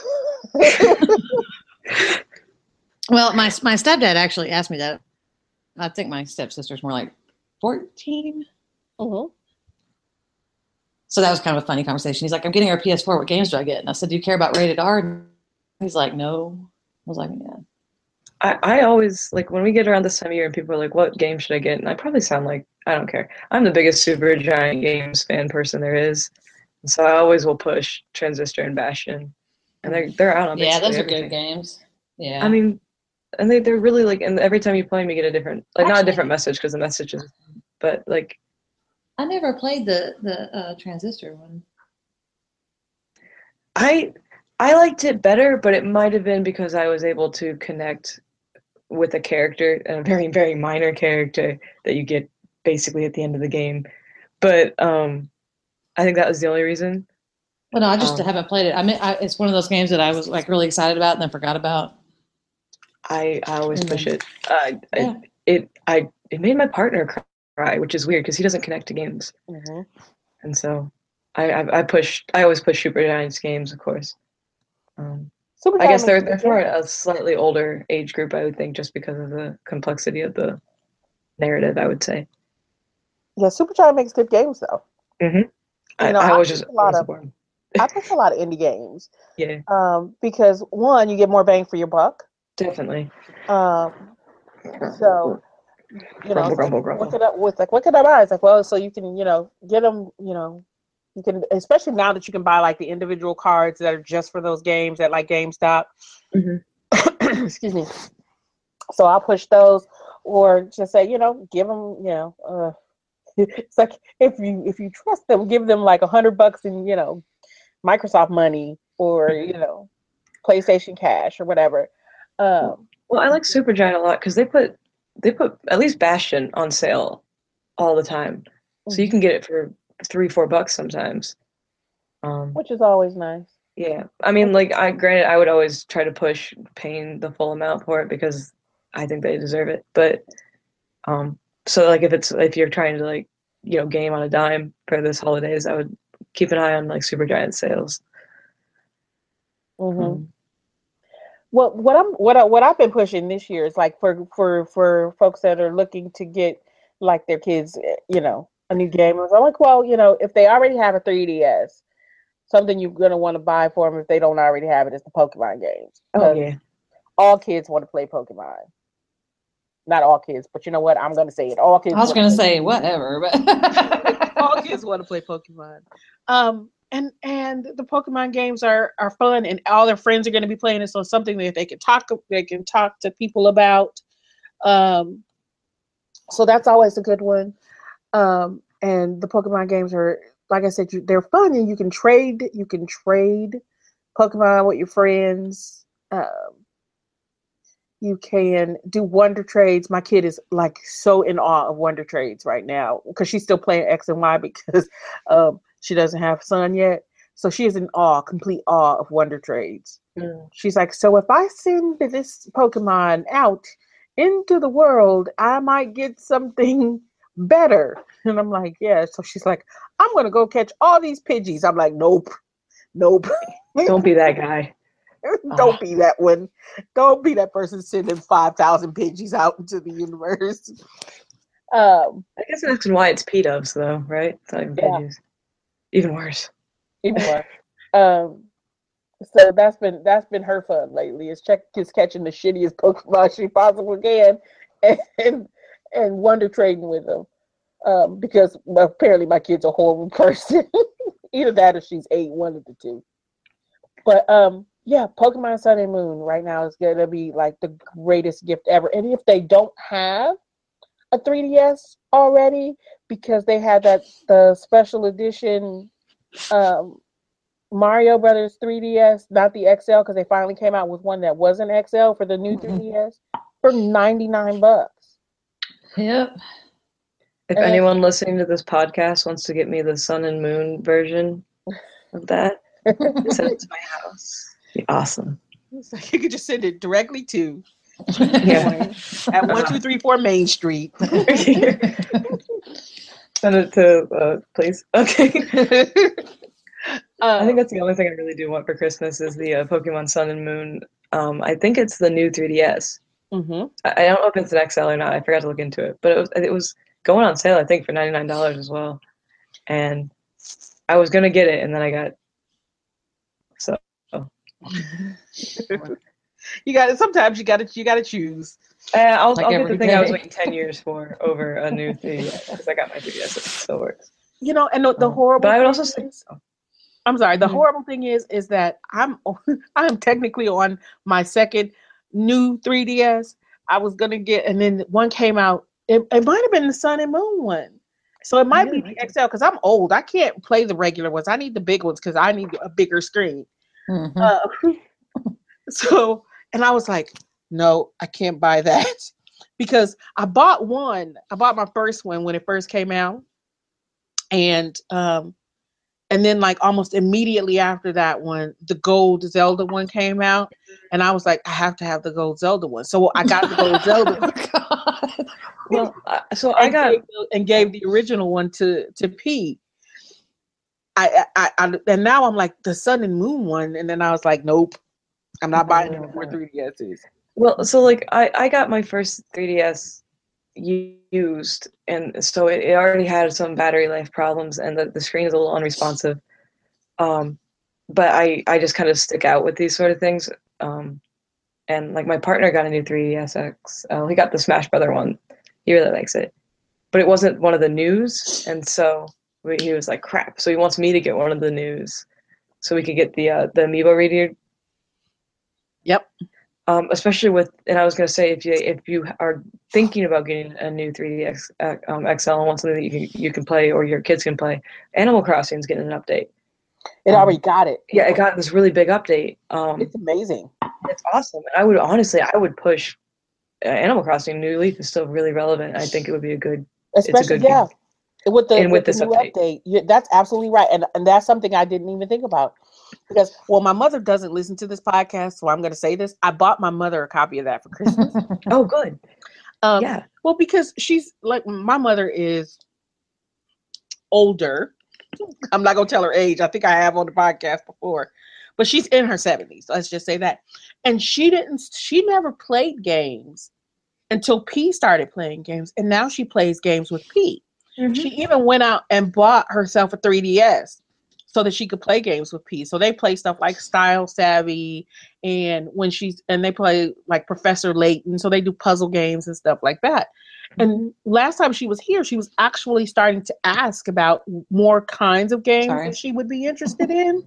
Well, my stepdad actually asked me that. I think my stepsister's more like 14. Mm-hmm. So that was kind of a funny conversation. He's like, I'm getting her PS4. What games do I get? And I said, do you care about rated R? And he's like, no. I was like, yeah. I always, like, when we get around this time of year and people are like, what game should I get? And I probably sound like, I don't care. I'm the biggest Supergiant Games fan person there is. And so I always will push Transistor and Bastion. And they're out on basically those are everything. good games. Yeah. I mean, and they're really, like, and every time you play them, you get a different, like, not a different message because the message is, but, like. I never played the Transistor one. I liked it better, but it might have been because I was able to connect with a character, and a very, very minor character that you get basically at the end of the game. But I think that was the only reason. Well, no, I just haven't played it. I mean, it's one of those games that I was like really excited about and then forgot about. I always push it. It made my partner cry, which is weird because he doesn't connect to games. Mm-hmm. And so I always push Supergiant's games, of course. I guess they're for a slightly older age group, I would think, just because of the complexity of the narrative, I would say. Yeah, Supergiant makes good games, though. Mm-hmm. I push a lot of indie games. Yeah. Because one, you get more bang for your buck. Definitely. So, grumble. What can I buy? It's like, well, so you can, get them, you can, especially now that you can buy like the individual cards that are just for those games at like GameStop. Mm-hmm. Excuse me. So I'll push those, or just say, give them, it's like if you trust them, give them like $100 in, Microsoft money or PlayStation Cash or whatever. Well, I like Supergiant a lot because they put at least Bastion on sale all the time, so you can get it for $3-4 sometimes, which is always nice. Yeah, I mean, like, granted, I would always try to push paying the full amount for it because I think they deserve it. But so like if you're trying to, like, game on a dime for this holidays, I would keep an eye on like Supergiant sales. Mm-hmm. Well, what I've been pushing this year is like for folks that are looking to get like their kids, a new game. I'm like, well, if they already have a 3DS, something you're gonna want to buy for them if they don't already have it is the Pokemon games. Oh yeah, all kids want to play Pokemon. Not all kids, but you know what? I'm gonna say it. All kids. I was gonna say whatever, but all kids want to play Pokemon. And the Pokemon games are fun, and all their friends are going to be playing it. So it's something that they can talk to people about. So that's always a good one. And the Pokemon games are, like I said, they're fun, and you can trade Pokemon with your friends. You can do Wonder Trades. My kid is like so in awe of Wonder Trades right now because she's still playing X and Y because she doesn't have a son yet. So she is in complete awe of Wonder Trades. She's like, so if I send this Pokemon out into the world, I might get something better. And I'm like, yeah. So she's like, I'm going to go catch all these Pidgeys. I'm like, nope. Don't be that guy. Don't be that one. Don't be that person sending 5,000 Pidgeys out into the universe. I guess that's why it's P-dubs, though, right? It's not even Pidgeys. Even worse. So that's been her fun lately. Is catching the shittiest Pokemon she possibly can, and Wonder trading with them. Because apparently my kid's a horrible person. Either that or she's 8, one of the two. But yeah, Pokemon Sun and Moon right now is going to be like the greatest gift ever. And if they don't have a 3DS already, because they had the special edition Mario Brothers 3DS, not the XL, because they finally came out with one that wasn't XL for the new 3DS for $99. Yep. If anyone listening to this podcast wants to get me the Sun and Moon version of that, send it to my house. Be awesome. It's like you could just send it directly to at 1234 Main Street. Send it to please. Okay. I think that's the only thing I really do want for Christmas is the Pokemon Sun and Moon. I think it's the new 3DS. Mm-hmm. I don't know if it's an XL or not. I forgot to look into it, but it was going on sale. I think for $99 as well, and I was gonna get it, and then I got so. You got it. Sometimes you got to choose. I'll get the thing I was waiting 10 years for over a new 3DS because I got my 3DS. It still works. And the horrible. But I would also say. I'm sorry. The horrible thing is that I'm technically on my second new 3DS. I was gonna get, and then one came out. It might have been the Sun and Moon one, so it might be the XL because I'm old. I can't play the regular ones. I need the big ones because I need a bigger screen. Mm-hmm. So, and I was like, no, I can't buy that because I bought my first one when it first came out, and then like almost immediately after that one, the Gold Zelda one came out, and I was like, I have to have the Gold Zelda one. So I got the Gold Zelda one. God. Well, so I gave the original one to P. I and now I'm like the Sun and Moon one, and then I was like, nope, I'm not buying any more 3DSs. Well, so like I got my first 3DS used, and so it already had some battery life problems, and the screen is a little unresponsive. But I just kind of stick out with these sort of things. And like my partner got a new 3DS XL. He got the Smash Brother one. He really likes it, but it wasn't one of the news, and so he was like, crap. So he wants me to get one of the news so we could get the Amiibo reader. Yep. Especially with, and I was going to say, if you are thinking about getting a new 3DS XL and want something that you can play or your kids can play, Animal Crossing is getting an update. It already got it. Yeah, it got this really big update. It's amazing. It's awesome. And I would push Animal Crossing. New Leaf is still really relevant. I think it would be a good, especially game. With the new update. That's absolutely right, and that's something I didn't even think about. Because, my mother doesn't listen to this podcast, so I'm going to say this. I bought my mother a copy of that for Christmas. Oh, good. Yeah. Well, because she's like, my mother is older, I'm not gonna tell her age. I think I have on the podcast before, but she's in her 70s. Let's just say that. And she never played games until P started playing games, and now she plays games with P. Mm-hmm. She even went out and bought herself a 3DS so that she could play games with P. So they play stuff like Style Savvy, and they play like Professor Layton. So they do puzzle games and stuff like that. And last time she was here, she was actually starting to ask about more kinds of games that she would be interested in.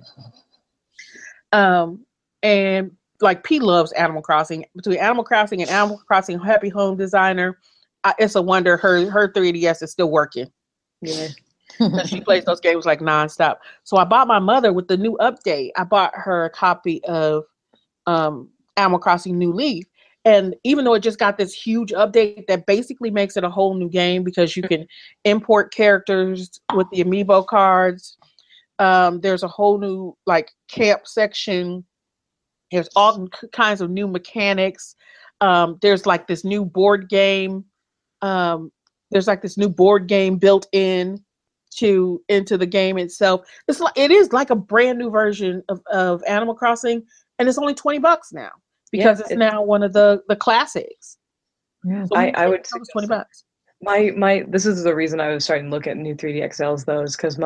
And like P loves Animal Crossing. Between Animal Crossing and Animal Crossing Happy Home Designer, it's a wonder her 3DS is still working. Yeah. She plays those games like nonstop. So I bought my mother with the new update. I bought her a copy of Animal Crossing New Leaf. And even though it just got this huge update that basically makes it a whole new game because you can import characters with the amiibo cards. There's a whole new like camp section. There's all kinds of new mechanics. There's like this new board game. There's like this new board game built into the game itself. It is like a brand new version of Animal Crossing, and it's only $20 now because it's now one of the classics. Yeah, so I would say $20. My this is the reason I was starting to look at new 3D XLs though, is because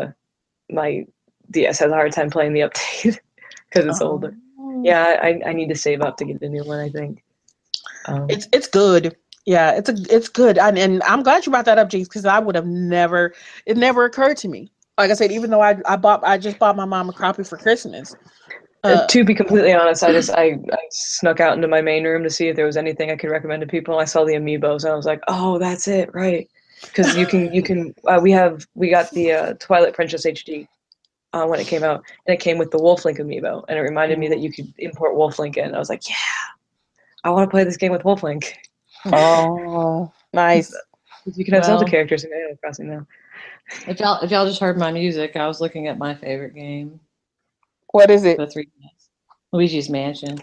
my DS has a hard time playing the update because it's older. Yeah, I need to save up to get the new one, I think. It's good. Yeah, it's good. And I'm glad you brought that up, Jinx, because I would have it never occurred to me. Like I said, even though I just bought my mom a copy for Christmas. To be completely honest, I snuck out into my main room to see if there was anything I could recommend to people. I saw the amiibos and I was like, oh, that's it, right? Because you can we got the Twilight Princess HD when it came out, and it came with the Wolf Link amiibo, and it reminded me that you could import Wolf Link in. I was like, yeah, I want to play this game with Wolf Link. Oh, nice. You can have Zelda characters in Animal Crossing now. If y'all just heard my music, I was looking at my favorite game. What is it? The 3DS. Luigi's Mansion.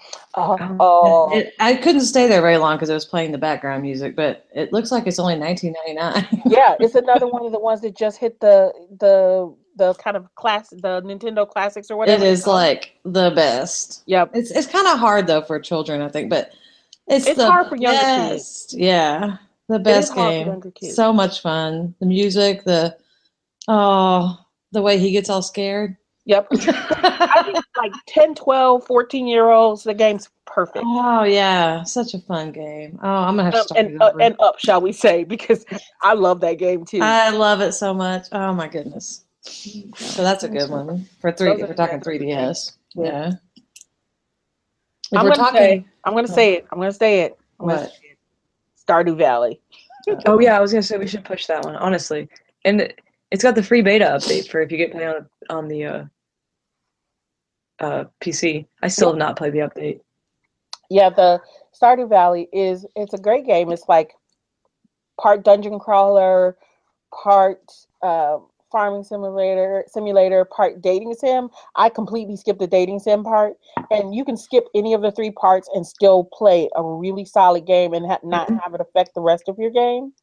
Oh. I couldn't stay there very long because I was playing the background music, but it looks like it's only $19.99. Yeah, it's another one of the ones that just hit the kind of the Nintendo Classics or whatever. It is like the best. Yep. It's kind of hard though for children, I think, but it's hard for younger kids. Yeah, the best game. So much fun. The music, the way he gets all scared. Yep. I think like 10, 12, 14-year-olds, the game's perfect. Oh, yeah. Such a fun game. Oh, I'm going to have to start and up, shall we say, because I love that game too. I love it so much. Oh, my goodness. So that's a good one. If we're talking 3DS. Yeah. I'm going to say it. What? Stardew Valley. Oh, yeah. I was going to say we should push that one, honestly. And it's got the free beta update for if you get play on the PC. I still have not played the update. Yeah, the Stardew Valley it's a great game. It's like part dungeon crawler, part farming simulator, part dating sim. I completely skipped the dating sim part, and you can skip any of the 3 parts and still play a really solid game and not have it affect the rest of your game.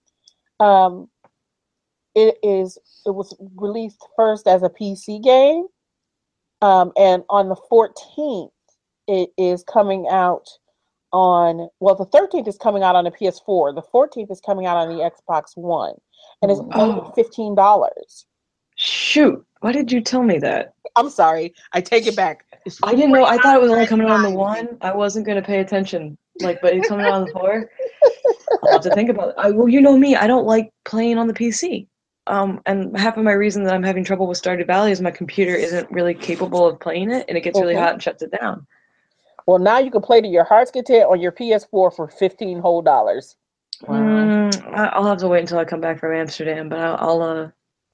It was released first as a PC game, and on the 14th, it is coming out the 13th is coming out on the PS4. The 14th is coming out on the Xbox One, and it's only $15. Shoot, why did you tell me that? I'm sorry, I take it back. I didn't know. I thought it was only coming out on the 1. I wasn't going to pay attention. But it's coming out on the 4. I'll have to think about it. Well, you know me. I don't like playing on the PC. And half of my reason that I'm having trouble with Stardew Valley is my computer isn't really capable of playing it, and it gets really hot and shuts it down. Well, now you can play to your heart's content on your PS4 for $15 whole. Wow. I'll have to wait until I come back from Amsterdam, but I'll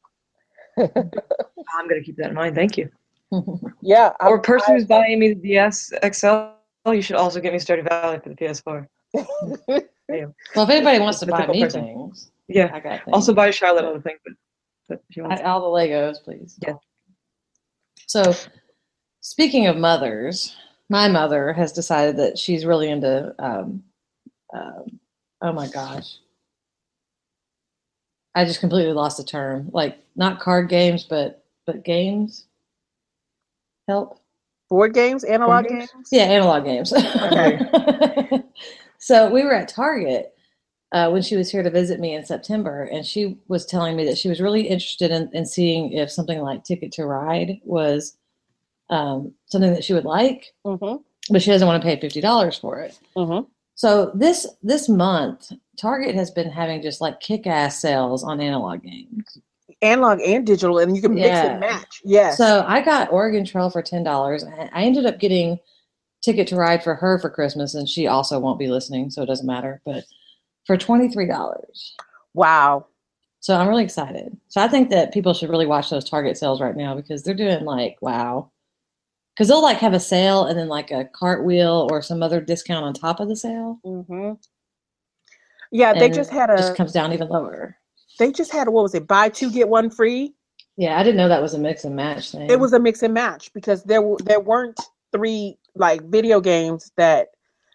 I'm gonna keep that in mind. Thank you. Yeah. Or person who's buying me the DS XL, you should also get me Stardew Valley for the PS4. Well, if anybody wants to buy me things, yeah, I got things. Also buy Charlotte other things, but if you want all the Legos, please. Yeah. So, speaking of mothers, my mother has decided that she's really into. Oh my gosh. I just completely lost the term. Like not card games, but games. Help. Board games, analog games? Yeah, analog games. Okay. So we were at Target when she was here to visit me in September, and she was telling me that she was really interested in seeing if something like Ticket to Ride was something that she would like, but she doesn't want to pay $50 for it. So this month, Target has been having just like kick-ass sales on analog games. Analog and digital, and you can mix and match. Yes. So I got Oregon Trail for $10, and I ended up getting Ticket to Ride for her for Christmas, and she also won't be listening, so it doesn't matter. But for $23. Wow. So I'm really excited. So I think that people should really watch those Target sales right now because they're doing like, wow. Because they'll like have a sale and then like a cartwheel or some other discount on top of the sale. Yeah, they and just had just comes down even lower. They just had what was it? Buy two, get one free? Yeah, I didn't know that was a mix and match thing. It was a mix and match because there weren't 3 like video games that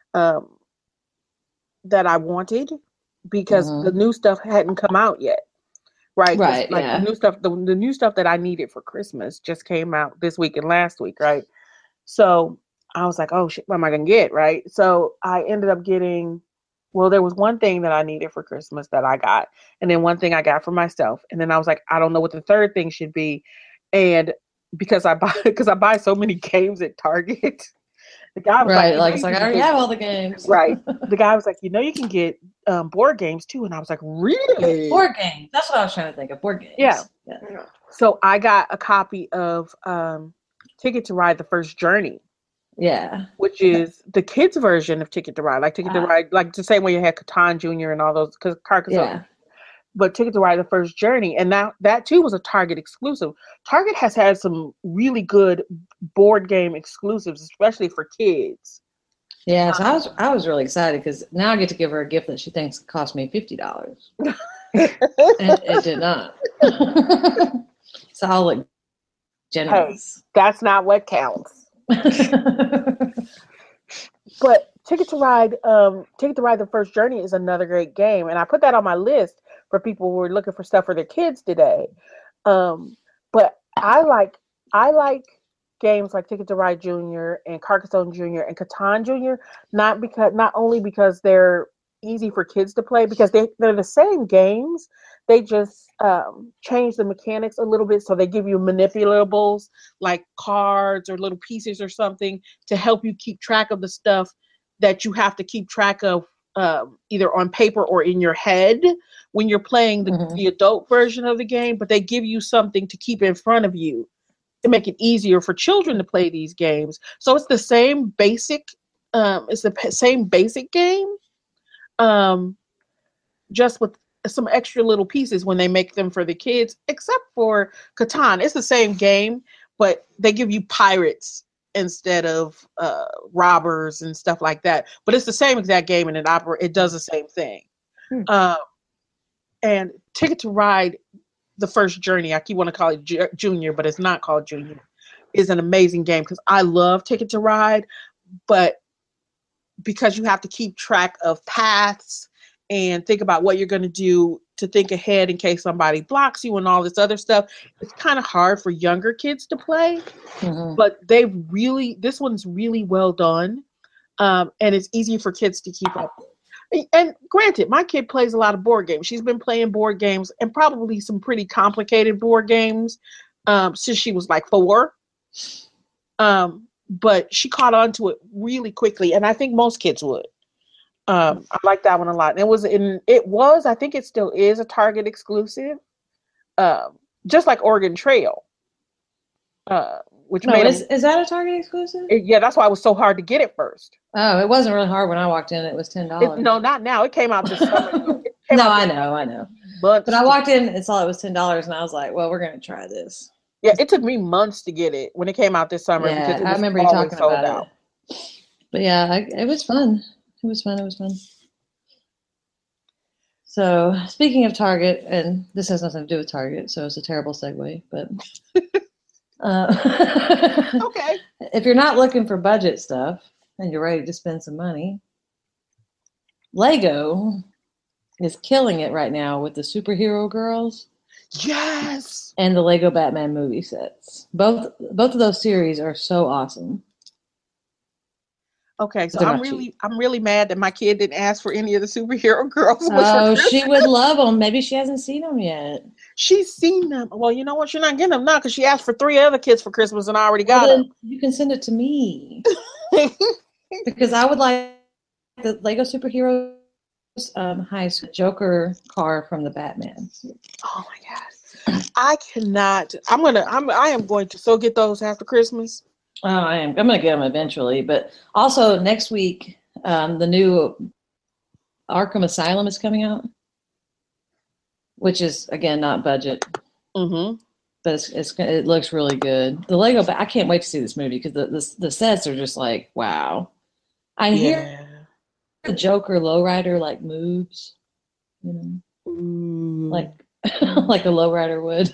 that I wanted because the new stuff hadn't come out yet. Right. Right. Like yeah. the new stuff that I needed for Christmas just came out this week and last week, right? So I was like, oh shit, what am I gonna get? Right. So I ended up getting, well, there was one thing that I needed for Christmas that I got, and then one thing I got for myself. And then I was like, I don't know what the third thing should be. And because I buy so many games at Target. The guy was like it's like I already have all the games. Right. The guy was like, you can get board games too. And I was like, really? Board games. That's what I was trying to think of. Board games. Yeah. So I got a copy of Ticket to Ride: The First Journey. Yeah. Which is the kids' version of Ticket to Ride. Like Ticket to Ride, like the same way you had Catan Jr. and all those, because Carcassonne. Yeah. But Ticket to Ride: The First Journey. And that too was a Target exclusive. Target has had some really good board game exclusives, especially for kids. Yeah, so I was really excited because now I get to give her a gift that she thinks cost me $50. And it did not. So I'll look generous. Hey, that's not what counts. But Ticket to Ride: The First Journey is another great game, and I put that on my list for people who are looking for stuff for their kids today. But I like games like Ticket to Ride Junior and Carcassonne Junior and Catan Junior, not only because they're easy for kids to play, because they're the same games. They just change the mechanics a little bit, so they give you manipulables like cards or little pieces or something to help you keep track of the stuff that you have to keep track of either on paper or in your head when you're playing the adult version of the game. But they give you something to keep in front of you to make it easier for children to play these games. So it's the same basic game, just with some extra little pieces when they make them for the kids, except for Catan. It's the same game, but they give you pirates instead of robbers and stuff like that. But it's the same exact game, and it does the same thing. And Ticket to Ride: The First Journey, I keep want to call it Junior, but it's not called Junior, is an amazing game because I love Ticket to Ride, but because you have to keep track of paths and think about what you're going to do to think ahead in case somebody blocks you and all this other stuff, it's kind of hard for younger kids to play. But this one's really well done, and it's easy for kids to keep up with. And granted, my kid plays a lot of board games. She's been playing board games, and probably some pretty complicated board games since she was like 4. But she caught on to it really quickly, and I think most kids would. I like that one a lot. And I think it still is a Target exclusive, just like Oregon Trail. Is that a Target exclusive? Yeah, that's why it was so hard to get it first. Oh, it wasn't really hard when I walked in. It was $10. No, not now. It came out this summer. I know. But I walked in and saw it was $10, and I was like, well, we're going to try this. Yeah, it took me months to get it when it came out this summer. Yeah, because I remember you talking about it. But yeah, it was fun. It was fun. So speaking of Target, and this has nothing to do with Target, so it's a terrible segue, but okay. If you're not looking for budget stuff and you're ready to spend some money, Lego is killing it right now with the superhero girls. Yes. And the Lego Batman movie sets. Both of those series are so awesome. Okay, so They're I'm not cheap. really mad that my kid didn't ask for any of the superhero girls. Oh, she would love them. Maybe she hasn't seen them yet. She's seen them. Well, you know what? You're not getting them now because she asked for 3 other kids for Christmas and I already got them. You can send it to me because I would like the Lego superheroes heist Joker car from the Batman. Oh my god, I cannot. I am going to so get those after Christmas. Oh, I'm gonna get them eventually, but also next week, the new Arkham Asylum is coming out, which is again not budget, Mm-hmm. but it looks really good. The Lego, but I can't wait to see this movie because the sets are just like wow. I hear the Joker lowrider like moves, you know, like like a lowrider would.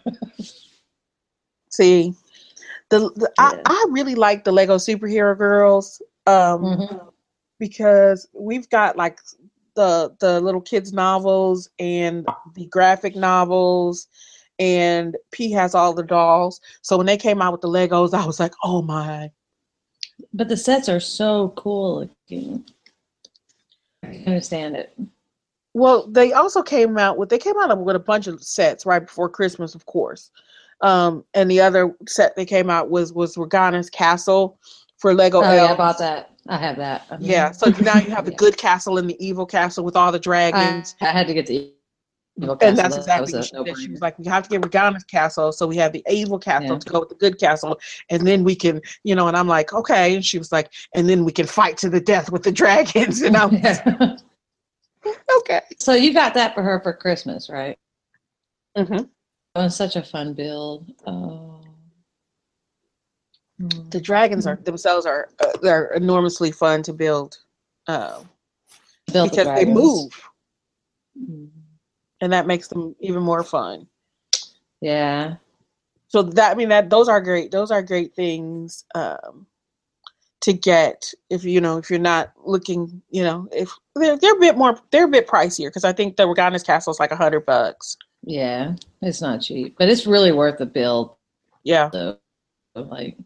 See, I really like the Lego superhero girls because we've got like the little kids novels and the graphic novels, and P has all the dolls. So when they came out with the Legos, I was like, oh my. But the sets are so cool looking. I understand it. Well, they also came out with a bunch of sets right before Christmas, of course. And the other set they came out was Regana's Castle for Lego. Oh yeah, I bought that. I have that. Yeah, so now you have the good castle and the evil castle with all the dragons. I had to get the evil castle. And that's exactly what she did. She was like, we have to get Regana's Castle, so we have the evil castle to go with the good castle, and then we can, and I'm like, okay. And she was like, and then we can fight to the death with the dragons. And I was like, okay. So you got that for her for Christmas, right? Mm-hmm. It was such a fun build. Oh. The dragons themselves are they're enormously fun to build, because they move, and that makes them even more fun. Yeah. So those are great. Those are great things to get if you're not looking. If they're a bit pricier because I think the Regana's Castle is like $100. Yeah, it's not cheap, but it's really worth the build. Yeah. So, like.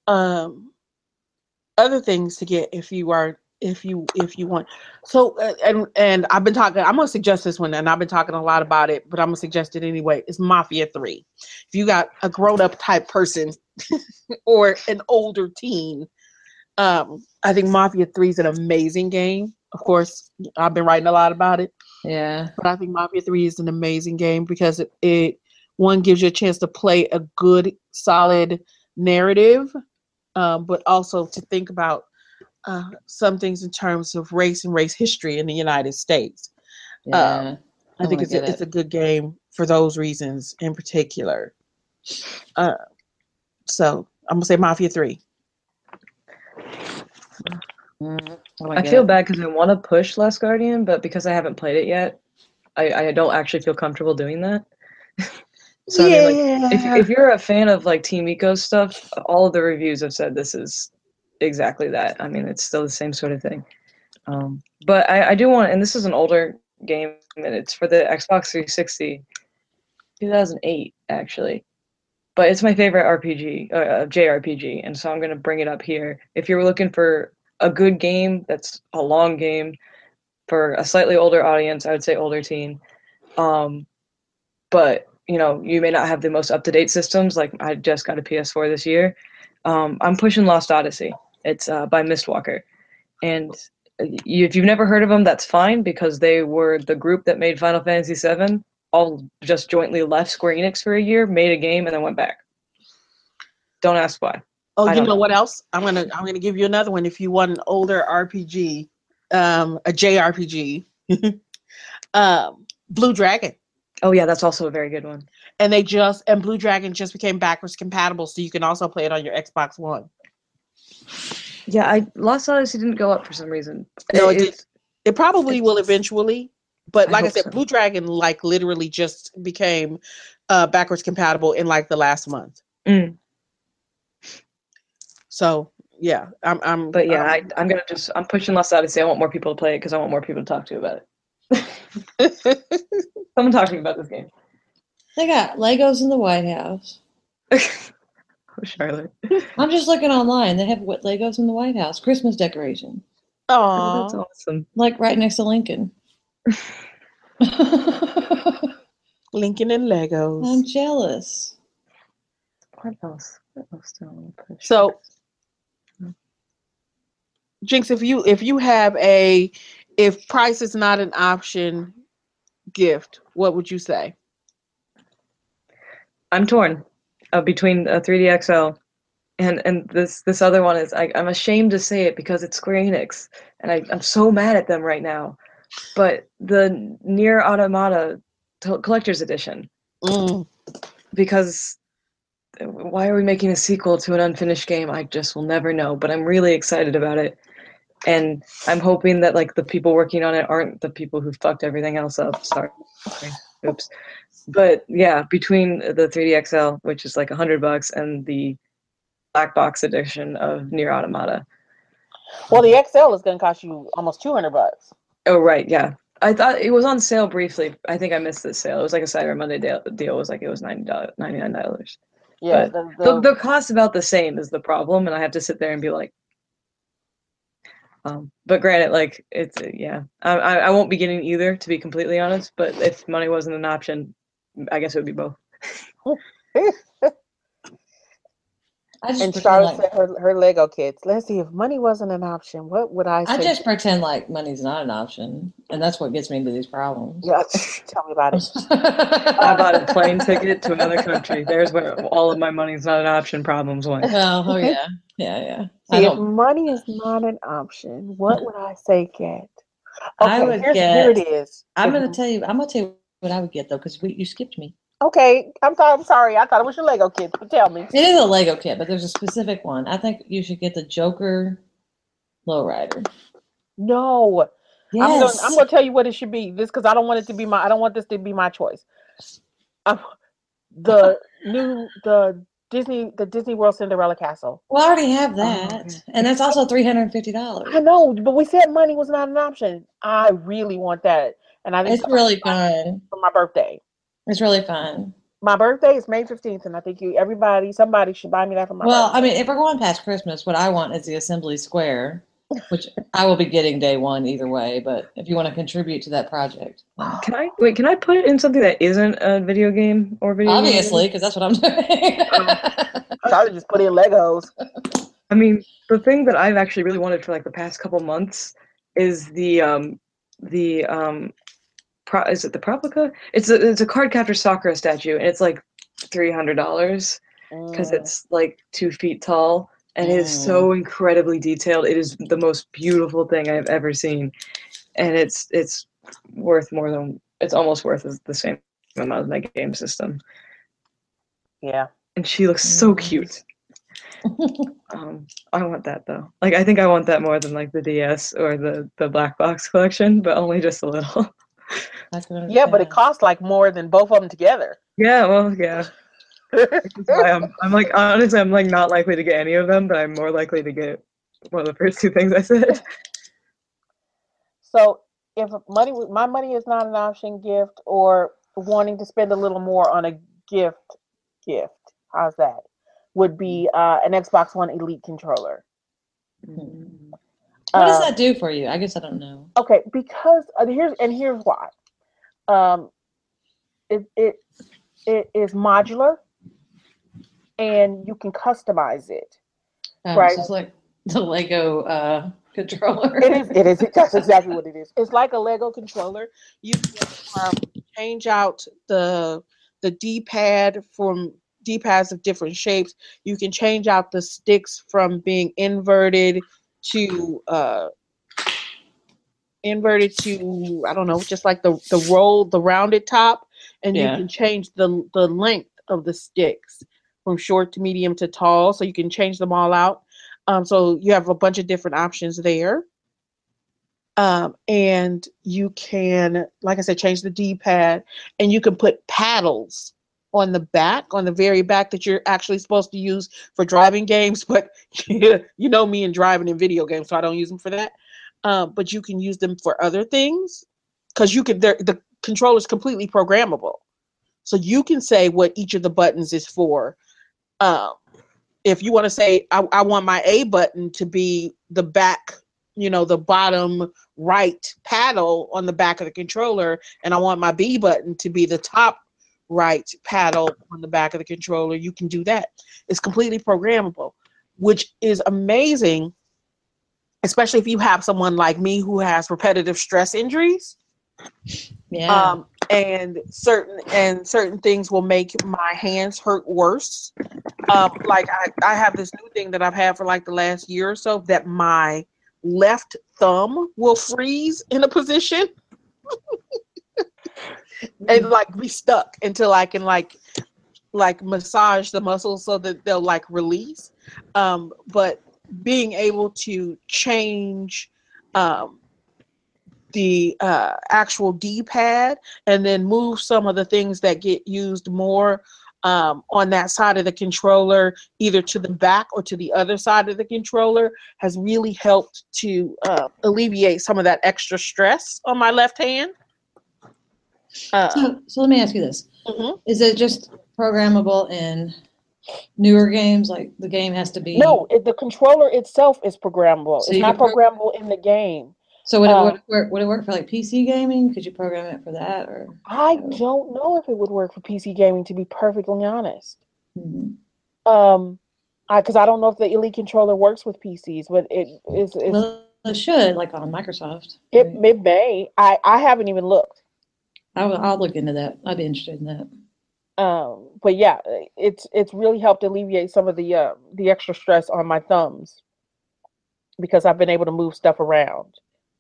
Other things to get if you want. So and I'm gonna suggest this one, and I've been talking a lot about it, but I'm gonna suggest it anyway. It's Mafia 3. If you got a grown-up type person or an older teen, I think Mafia 3 is an amazing game. Of course, I've been writing a lot about it. Yeah. But I think Mafia 3 is an amazing game because it one gives you a chance to play a good, solid narrative, but also to think about some things in terms of race and race history in the United States. Yeah, I think it's a good game for those reasons in particular. So I'm gonna say Mafia 3. I feel bad because I want to push Last Guardian, but because I haven't played it yet, I don't actually feel comfortable doing that. So I mean, like, if you're a fan of like Team Ico's stuff, all of the reviews have said this is exactly that. I mean, it's still the same sort of thing. But I do want, and this is an older game, and it's for the Xbox 360, 2008 actually. But it's my favorite RPG, JRPG, and so I'm gonna bring it up here. If you're looking for a good game that's a long game for a slightly older audience, I would say older teen. But you may not have the most up-to-date systems. Like I just got a PS4 this year. I'm pushing Lost Odyssey. It's by Mistwalker. And if you've never heard of them, that's fine because they were the group that made Final Fantasy VII. All just jointly left Square Enix for a year, made a game, and then went back. Don't ask why. Oh, you know what else? I'm gonna give you another one. If you want an older RPG, a JRPG, Blue Dragon. Oh yeah, that's also a very good one. And Blue Dragon just became backwards compatible, so you can also play it on your Xbox One. Yeah, Lost Odyssey didn't go up for some reason. No, it probably will eventually. But like I said, so. Blue Dragon like literally just became backwards compatible in like the last month. So yeah, I'm pushing Lost Odyssey. I want more people to play it because I want more people to talk to about it. Someone talking about this game. They got Legos in the White House. Oh, Charlotte. I'm just looking online. They have what Legos in the White House. Christmas decoration. Oh, that's Aww. awesome. Like right next to Lincoln. Lincoln and Legos. I'm jealous. What else? What else do I want to push? So, Jinx, if you have if price is not an option gift, what would you say? I'm torn between a 3D XL and this other one is I'm ashamed to say it because it's Square Enix and I'm so mad at them right now. But the Nier Automata collector's edition, because why are we making a sequel to an unfinished game? I just will never know. But I'm really excited about it, and I'm hoping that like the people working on it aren't the people who fucked everything else up. Sorry. Oops. But yeah, between the 3D XL, which is like $100, and the black box edition of Nier Automata. Well, the XL is going to cost you almost $200. Oh right, yeah. I thought it was on sale briefly. I think I missed this sale. It was like a Cyber Monday deal. It was $99. Yeah, But the cost about the same is the problem, and I have to sit there and be like, but granted, like it's yeah. I won't be getting either, to be completely honest. But if money wasn't an option, I guess it would be both. And Charlotte said her Lego kits. Let's see, if money wasn't an option, what would I say? I just pretend like money's not an option, and that's what gets me into these problems. Yeah, tell me about it. I bought a plane ticket to another country. There's where all of my money's not an option problems went. Oh yeah, yeah. See, if money is not an option, what would I say get? Okay, I would here it is. I'm gonna tell you what I would get though, because you skipped me. Okay, I'm sorry. I thought it was your Lego kit. But tell me. It is a Lego kit, but there's a specific one. I think you should get the Joker Lowrider. No. Yes. I'm gonna tell you what it should be. This because I don't want it to be I don't want this to be my choice. The Disney World Cinderella Castle. Well, I already have that, and that's also $350. I know, but we said money was not an option. I really want that, and I think it's really fun for my birthday. It's really fun. My birthday is May 15th, and I think somebody should buy me that for my birthday. Well, I mean, if we're going past Christmas, what I want is the Assembly Square, which I will be getting day one either way, but if you want to contribute to that project. Can I put it in something that isn't a video game or video Obviously, because that's what I'm doing. I would just put in Legos. I mean, the thing that I've actually really wanted for like the past couple months is is it the Proplica? It's a Cardcaptor Sakura statue, and it's like $300 because it's like 2 feet tall, and it is so incredibly detailed. It is the most beautiful thing I've ever seen, and it's worth more than it's almost worth the same amount as my game system. Yeah, and she looks so cute. I want that though. Like I think I want that more than like the DS or the black box collection, but only just a little. Yeah, but it costs like more than both of them together. Yeah, well, yeah. I'm like honestly, I'm like not likely to get any of them, but I'm more likely to get one of the first two things I said. So, if my money is not an option gift, or wanting to spend a little more on a gift, how's that? Would be an Xbox One Elite controller. What does that do for you? I guess I don't know. Okay, because here's why. It is modular, and you can customize it. Right, so it's like the Lego controller. It is. That's exactly what it is. It's like a Lego controller. You can change out the D-pad from D-pads of different shapes. You can change out the sticks from being inverted to I don't know, just like the rounded top, and you can change the length of the sticks from short to medium to tall, so you can change them all out. So you have a bunch of different options there. And you can, like I said, change the D-pad, and you can put paddles on the very back that you're actually supposed to use for driving games. But you know me and driving in video games, so I don't use them for that. But you can use them for other things, because the controller is completely programmable. So you can say what each of the buttons is for. If you want to say, I want my A button to be the back, the bottom right paddle on the back of the controller, and I want my B button to be the top right paddle on the back of the controller, you can do that. It's completely programmable, which is amazing, especially if you have someone like me who has repetitive stress injuries. Yeah. And certain things will make my hands hurt worse. Like I have this new thing that I've had for like the last year or so, that my left thumb will freeze in a position and like be stuck until I can like massage the muscles so that they'll like release. But being able to change the actual D-pad and then move some of the things that get used more on that side of the controller, either to the back or to the other side of the controller, has really helped to alleviate some of that extra stress on my left hand. So let me ask you this. Mm-hmm. Is it just programmable in newer games? Like the game has to be... No, the controller itself is programmable. So it's not programmable in the game. So would it work for like PC gaming? Could you program it for that? Or I don't know if it would work for PC gaming, to be perfectly honest. Mm-hmm. Because I don't know if the Elite controller works with PCs, but well, it should, like on Microsoft. It may. I haven't even looked. I'll look into that. I'd be interested in that. But yeah, it's really helped alleviate some of the extra stress on my thumbs, because I've been able to move stuff around.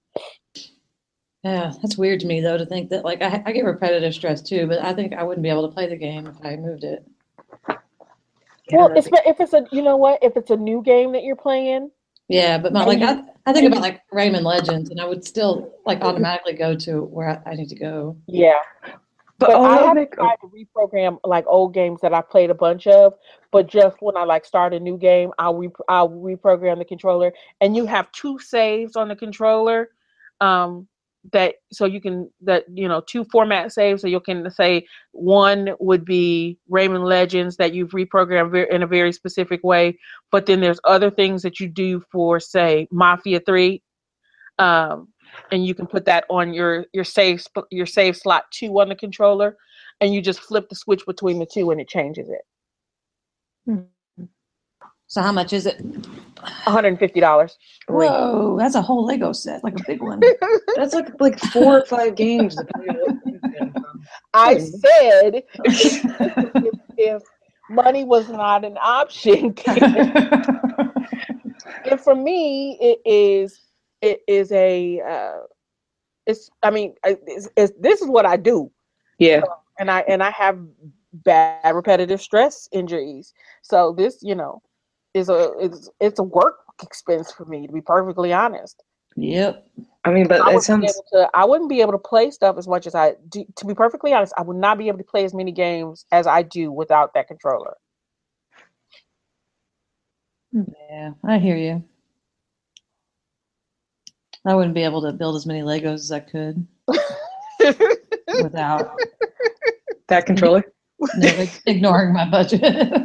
Yeah, that's weird to me though, to think that like I get repetitive stress too, but I think I wouldn't be able to play the game if I moved it. Well, if it's if it's a new game that you're playing. Yeah, but I think about like Rayman Legends, and I would still like automatically go to where I need to go. Yeah. But I haven't tried to reprogram like old games that I played a bunch of, but just when I like start a new game, I'll reprogram the controller, and you have 2 saves on the controller, two format saves. So you can say one would be Rayman Legends that you've reprogrammed in a very specific way, but then there's other things that you do for, say, Mafia 3. And you can put that on your save slot 2 on the controller, and you just flip the switch between the 2 and it changes it. So how much is it? $150. Whoa, that's a whole Lego set, like a big one. That's like 4 or 5 games. I said if money was not an option, and for me it is this is what I do. Yeah. And I have bad repetitive stress injuries. So this, it's a work expense for me, to be perfectly honest. Yep. I mean, but I wouldn't be able to play stuff as much as I do. To be perfectly honest, I would not be able to play as many games as I do without that controller. Yeah, I hear you. I wouldn't be able to build as many Legos as I could without that controller. Ignoring my budget.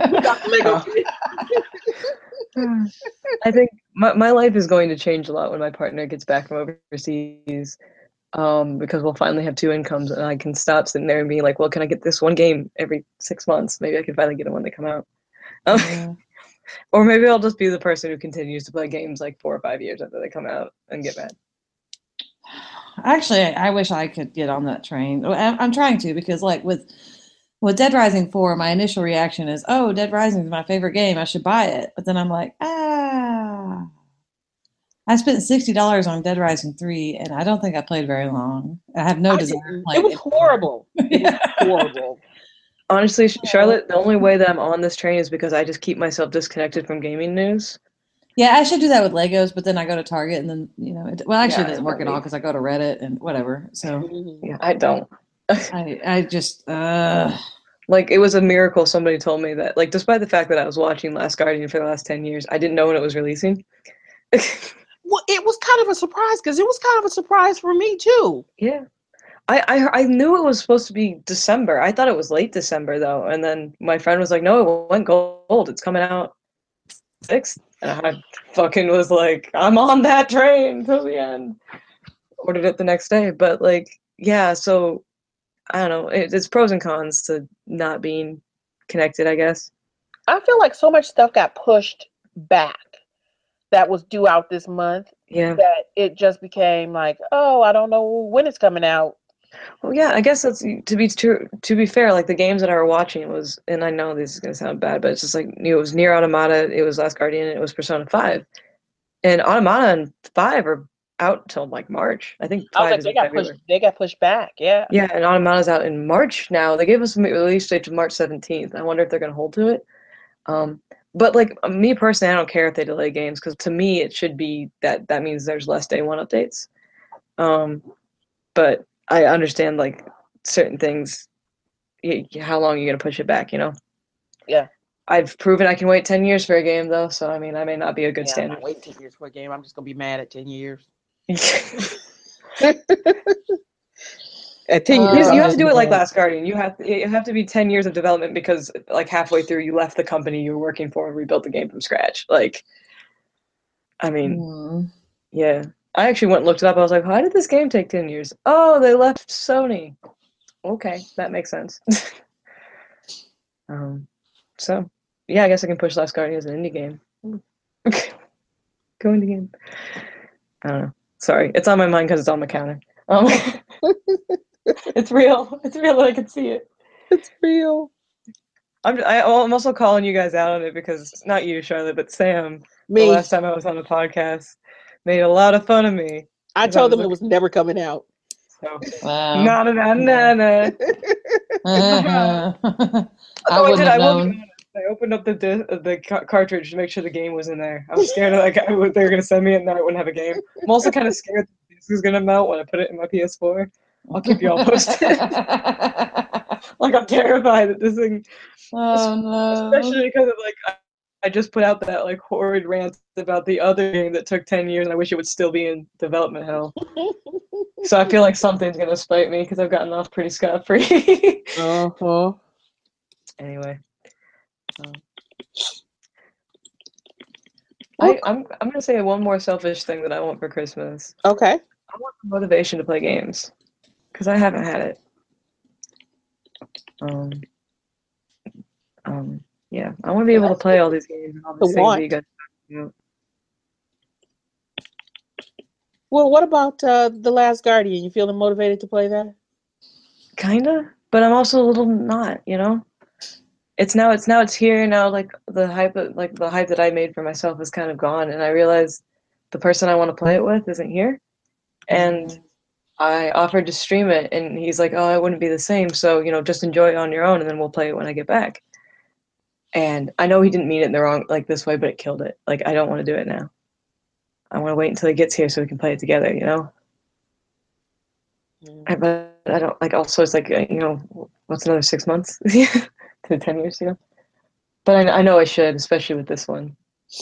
I think my life is going to change a lot when my partner gets back from overseas, because we'll finally have 2 incomes, and I can stop sitting there and being like, well, can I get this one game every 6 months? Maybe I can finally get it when they come out. Or maybe I'll just be the person who continues to play games like 4 or 5 years after they come out and get mad. Actually, I wish I could get on that train. I'm trying to, because like with Dead Rising 4, my initial reaction is, oh, Dead Rising is my favorite game, I should buy it. But then I'm like, I spent $60 on Dead Rising 3, and I don't think I played very long. I have no desire to play it. It was horrible. It was horrible. Honestly, Charlotte, the only way that I'm on this train is because I just keep myself disconnected from gaming news. Yeah, I should do that with Legos, but then I go to Target, and then, it doesn't work at all because I go to Reddit and whatever. So yeah, I don't. I just like, it was a miracle somebody told me that, like, despite the fact that I was watching Last Guardian for the last 10 years, I didn't know when it was releasing. Well, it was kind of a surprise, because it was kind of a surprise for me too. Yeah. I knew it was supposed to be December. I thought it was late December though, and then my friend was like, "No, it went gold. It's coming out 6th." And I fucking was like, "I'm on that train till the end." Ordered it the next day, but like, yeah. So I don't know. It's pros and cons to not being connected, I guess. I feel like so much stuff got pushed back that was due out this month Yeah. that it just became like, oh, I don't know when it's coming out. Well, yeah, I guess that's to be true. To be fair, like the games that I were watching was, and I know this is gonna sound bad, but it's just like it was Nier Automata, it was Last Guardian, and it was Persona 5, and Automata and 5 are out till like March. I think I was 5 like, is in February. they got pushed back. Yeah. Yeah, and Automata's out in March now. They gave us a release date of March 17th. I wonder if they're gonna hold to it. But like me personally, I don't care if they delay games because to me it should be that means there's less day one updates. But I understand like certain things. How long are you gonna push it back? You know. Yeah. I've proven I can wait 10 years for a game though, so I mean I may not be a good I'm standard. not waiting 10 years for a game. I'm just gonna be mad at 10 years. At 10 years, you have to do it like Last Guardian. You have to be 10 years of development because like halfway through you left the company you were working for and rebuilt the game from scratch. Like, I mean, yeah. I actually went and looked it up. I was like, why did this game take 10 years? Oh, they left Sony. Okay, that makes sense. So yeah, I guess I can push Last Guardian as an indie game. Go indie game. I don't know. Sorry, it's on my mind because it's on my counter. It's real. It's real. I can see it. It's real. I'm also calling you guys out on it because not you, Charlotte, but Sam. Me. The last time I was on the podcast, made a lot of fun of me. I told them it was never coming out. So, wow. na. I wouldn't have known. I opened up the cartridge to make sure the game was in there. I was scared they were going to send me it and I wouldn't have a game. I'm also kind of scared the disc is going to melt when I put it in my PS4. I'll keep you all posted. Like I'm terrified that this thing. Oh no! Especially because of I just put out that like horrid rant about the other game that took 10 years and I wish it would still be in development hell. So I feel like something's gonna spite me because I've gotten off pretty scot-free. Anyway. I'm gonna say one more selfish thing that I want for Christmas. Okay. I want the motivation to play games. Because I haven't had it. Yeah. I want to be able to play all these games and all these things that you guys do. Well, what about The Last Guardian? You feeling motivated to play that? Kinda, but I'm also a little not, you know? It's here now, like the hype that I made for myself is kind of gone, and I realize the person I want to play it with isn't here. And I offered to stream it, and he's like, "Oh, it wouldn't be the same, so just enjoy it on your own, and then we'll play it when I get back." And I know he didn't mean it in the wrong this way, but it killed it. Like I don't want to do it now. I want to wait until he gets here so we can play it together. But I don't like. Also, it's like what's another 6 months to 10 years ago. But I know I should, especially with this one.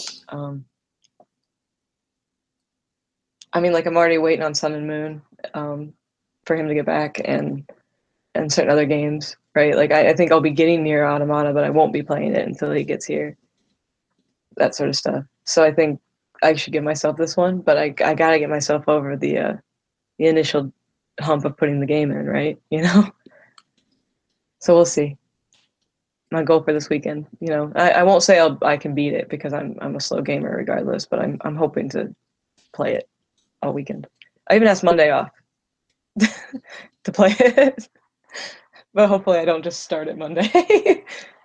I mean, like I'm already waiting on Sun and Moon for him to get back, and certain other games, right? Like I think I'll be getting Nier Automata, but I won't be playing it until he gets here. That sort of stuff. So I think I should give myself this one, but I gotta get myself over the initial hump of putting the game in, right? So we'll see. My goal for this weekend, I won't say I can beat it because I'm a slow gamer regardless, but I'm hoping to play it all weekend. I even asked Monday off to play it, but hopefully I don't just start it Monday.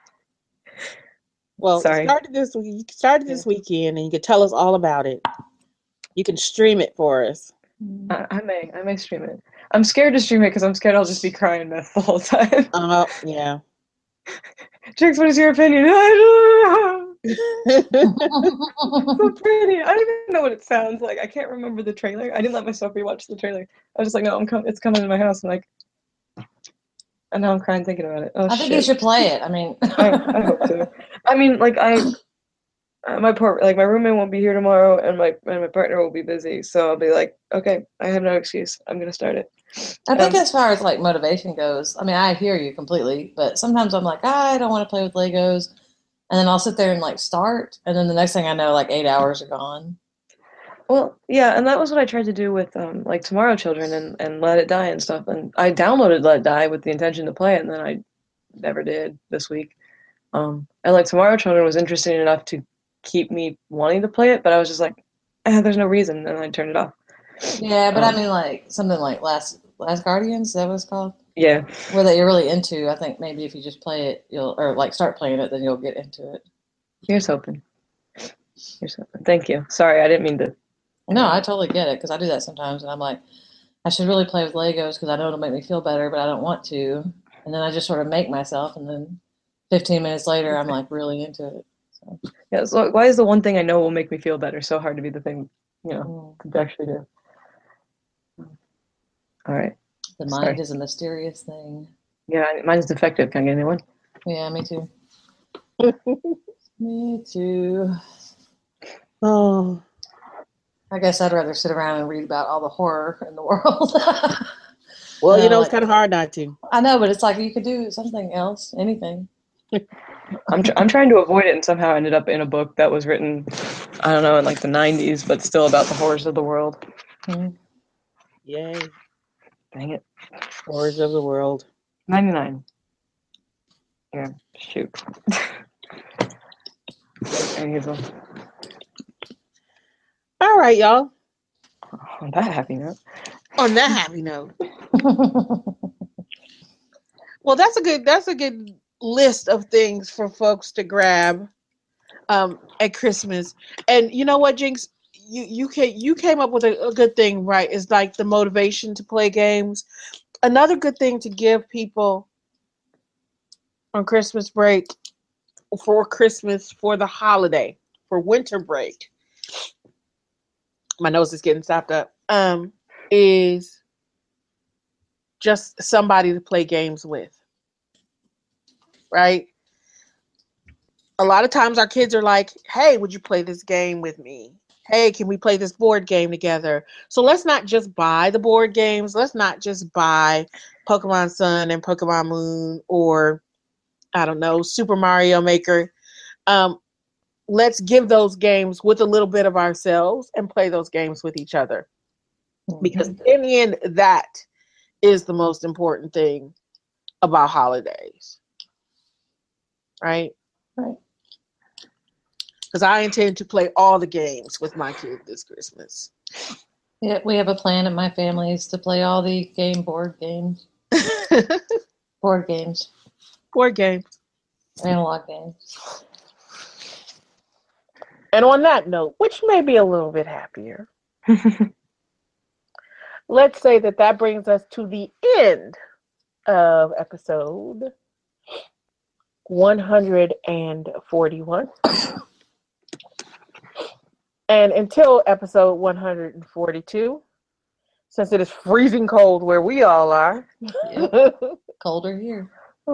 Well, sorry. You started this weekend, and you can tell us all about it. You can stream it for us. I may stream it. I'm scared to stream it because I'm scared I'll just be crying meth the whole time. Yeah. Jix, what is your opinion? I don't know. So pretty. I don't even know what it sounds like. I can't remember the trailer. I didn't let myself rewatch the trailer. I was just like, no, it's coming to my house. And now I'm crying thinking about it. Oh, I think you should play it. I mean, I hope so. I mean, like my roommate won't be here tomorrow, and my partner will be busy, so I'll be like, okay, I have no excuse. I'm gonna start it. I think as far as like motivation goes, I mean, I hear you completely, but sometimes I'm like, I don't want to play with Legos, and then I'll sit there and like start, and then the next thing I know, like 8 hours are gone. Well, yeah, and that was what I tried to do with like Tomorrow Children and Let It Die and stuff. And I downloaded Let It Die with the intention to play it, and then I never did this week. And like Tomorrow Children was interesting enough to keep me wanting to play it, but I was just like, there's no reason, and I turned it off. Yeah, but I mean, like something like Last Guardians, is that what it's called? Yeah. Where that you're really into. I think maybe if you just play it, or like start playing it, then you'll get into it. Here's hoping. Thank you. Sorry, I didn't mean to. No, I totally get it because I do that sometimes, and I'm like, I should really play with Legos because I know it'll make me feel better, but I don't want to. And then I just sort of make myself, and then 15 minutes later, I'm like really into it. So. Yeah. So why is the one thing I know will make me feel better so hard to be the thing, to actually do? All right. The mind is a mysterious thing. Yeah, mine's defective. Can I get a new one? Yeah, me too. Me too. Oh. I guess I'd rather sit around and read about all the horror in the world. Well, it's kind of hard not to. I know, but it's like you could do something else, anything. I'm trying to avoid it, and somehow ended up in a book that was written, I don't know, in like the 90s, but still about the horrors of the world. Mm-hmm. Yay. Dang it. Horrors of the world. 99. Yeah, shoot. All right, y'all. On that happy note. Well, that's a good list of things for folks to grab at Christmas. And you know what, Jinx? You came up with a good thing, right? Is like the motivation to play games. Another good thing to give people on Christmas break, for Christmas, for the holiday, for winter break. My nose is getting stopped up. Is just somebody to play games with, right? A lot of times our kids are like, hey, would you play this game with me? Hey, can we play this board game together? So let's not just buy the board games. Let's not just buy Pokemon Sun and Pokemon Moon, or I don't know, Super Mario Maker. Let's give those games with a little bit of ourselves and play those games with each other. Because in the end, that is the most important thing about holidays. Right? Right. Because I intend to play all the games with my kid this Christmas. Yeah, we have a plan at my family's to play all the board games. Board games. Board games. Analog games. And on that note, which may be a little bit happier, let's say that brings us to the end of episode 141. And until episode 142, since it is freezing cold where we all are. Yep. Colder here.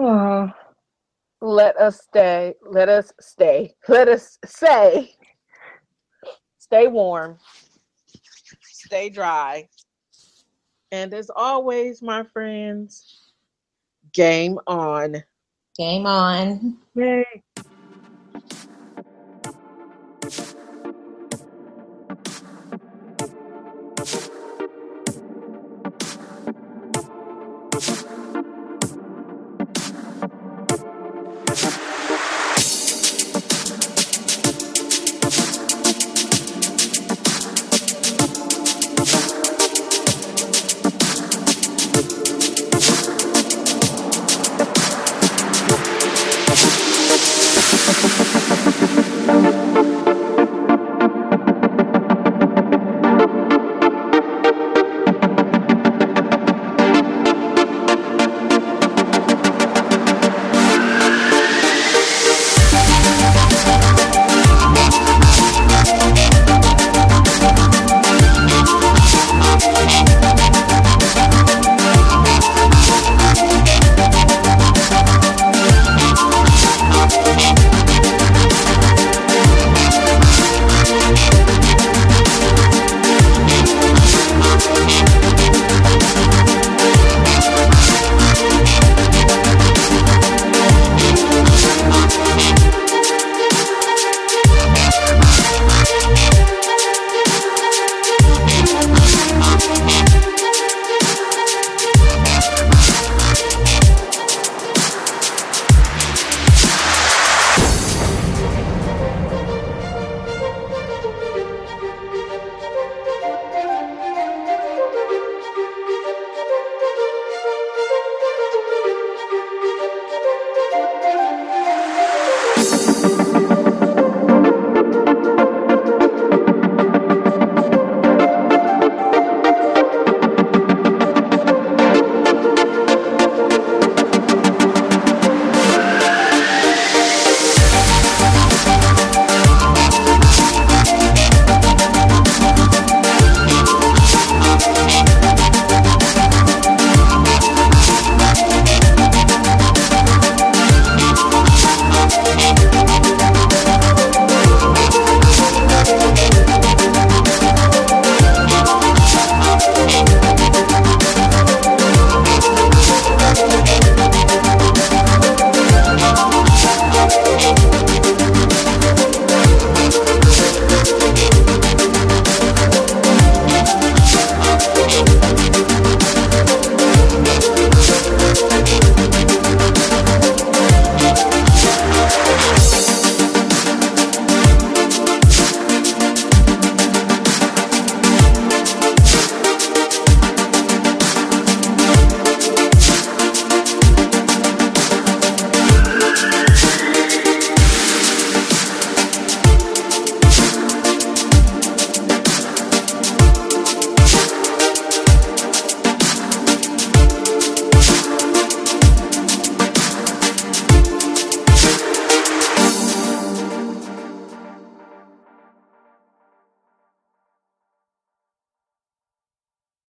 Let us say, stay warm, stay dry. And as always, my friends, game on. Game on. Yay.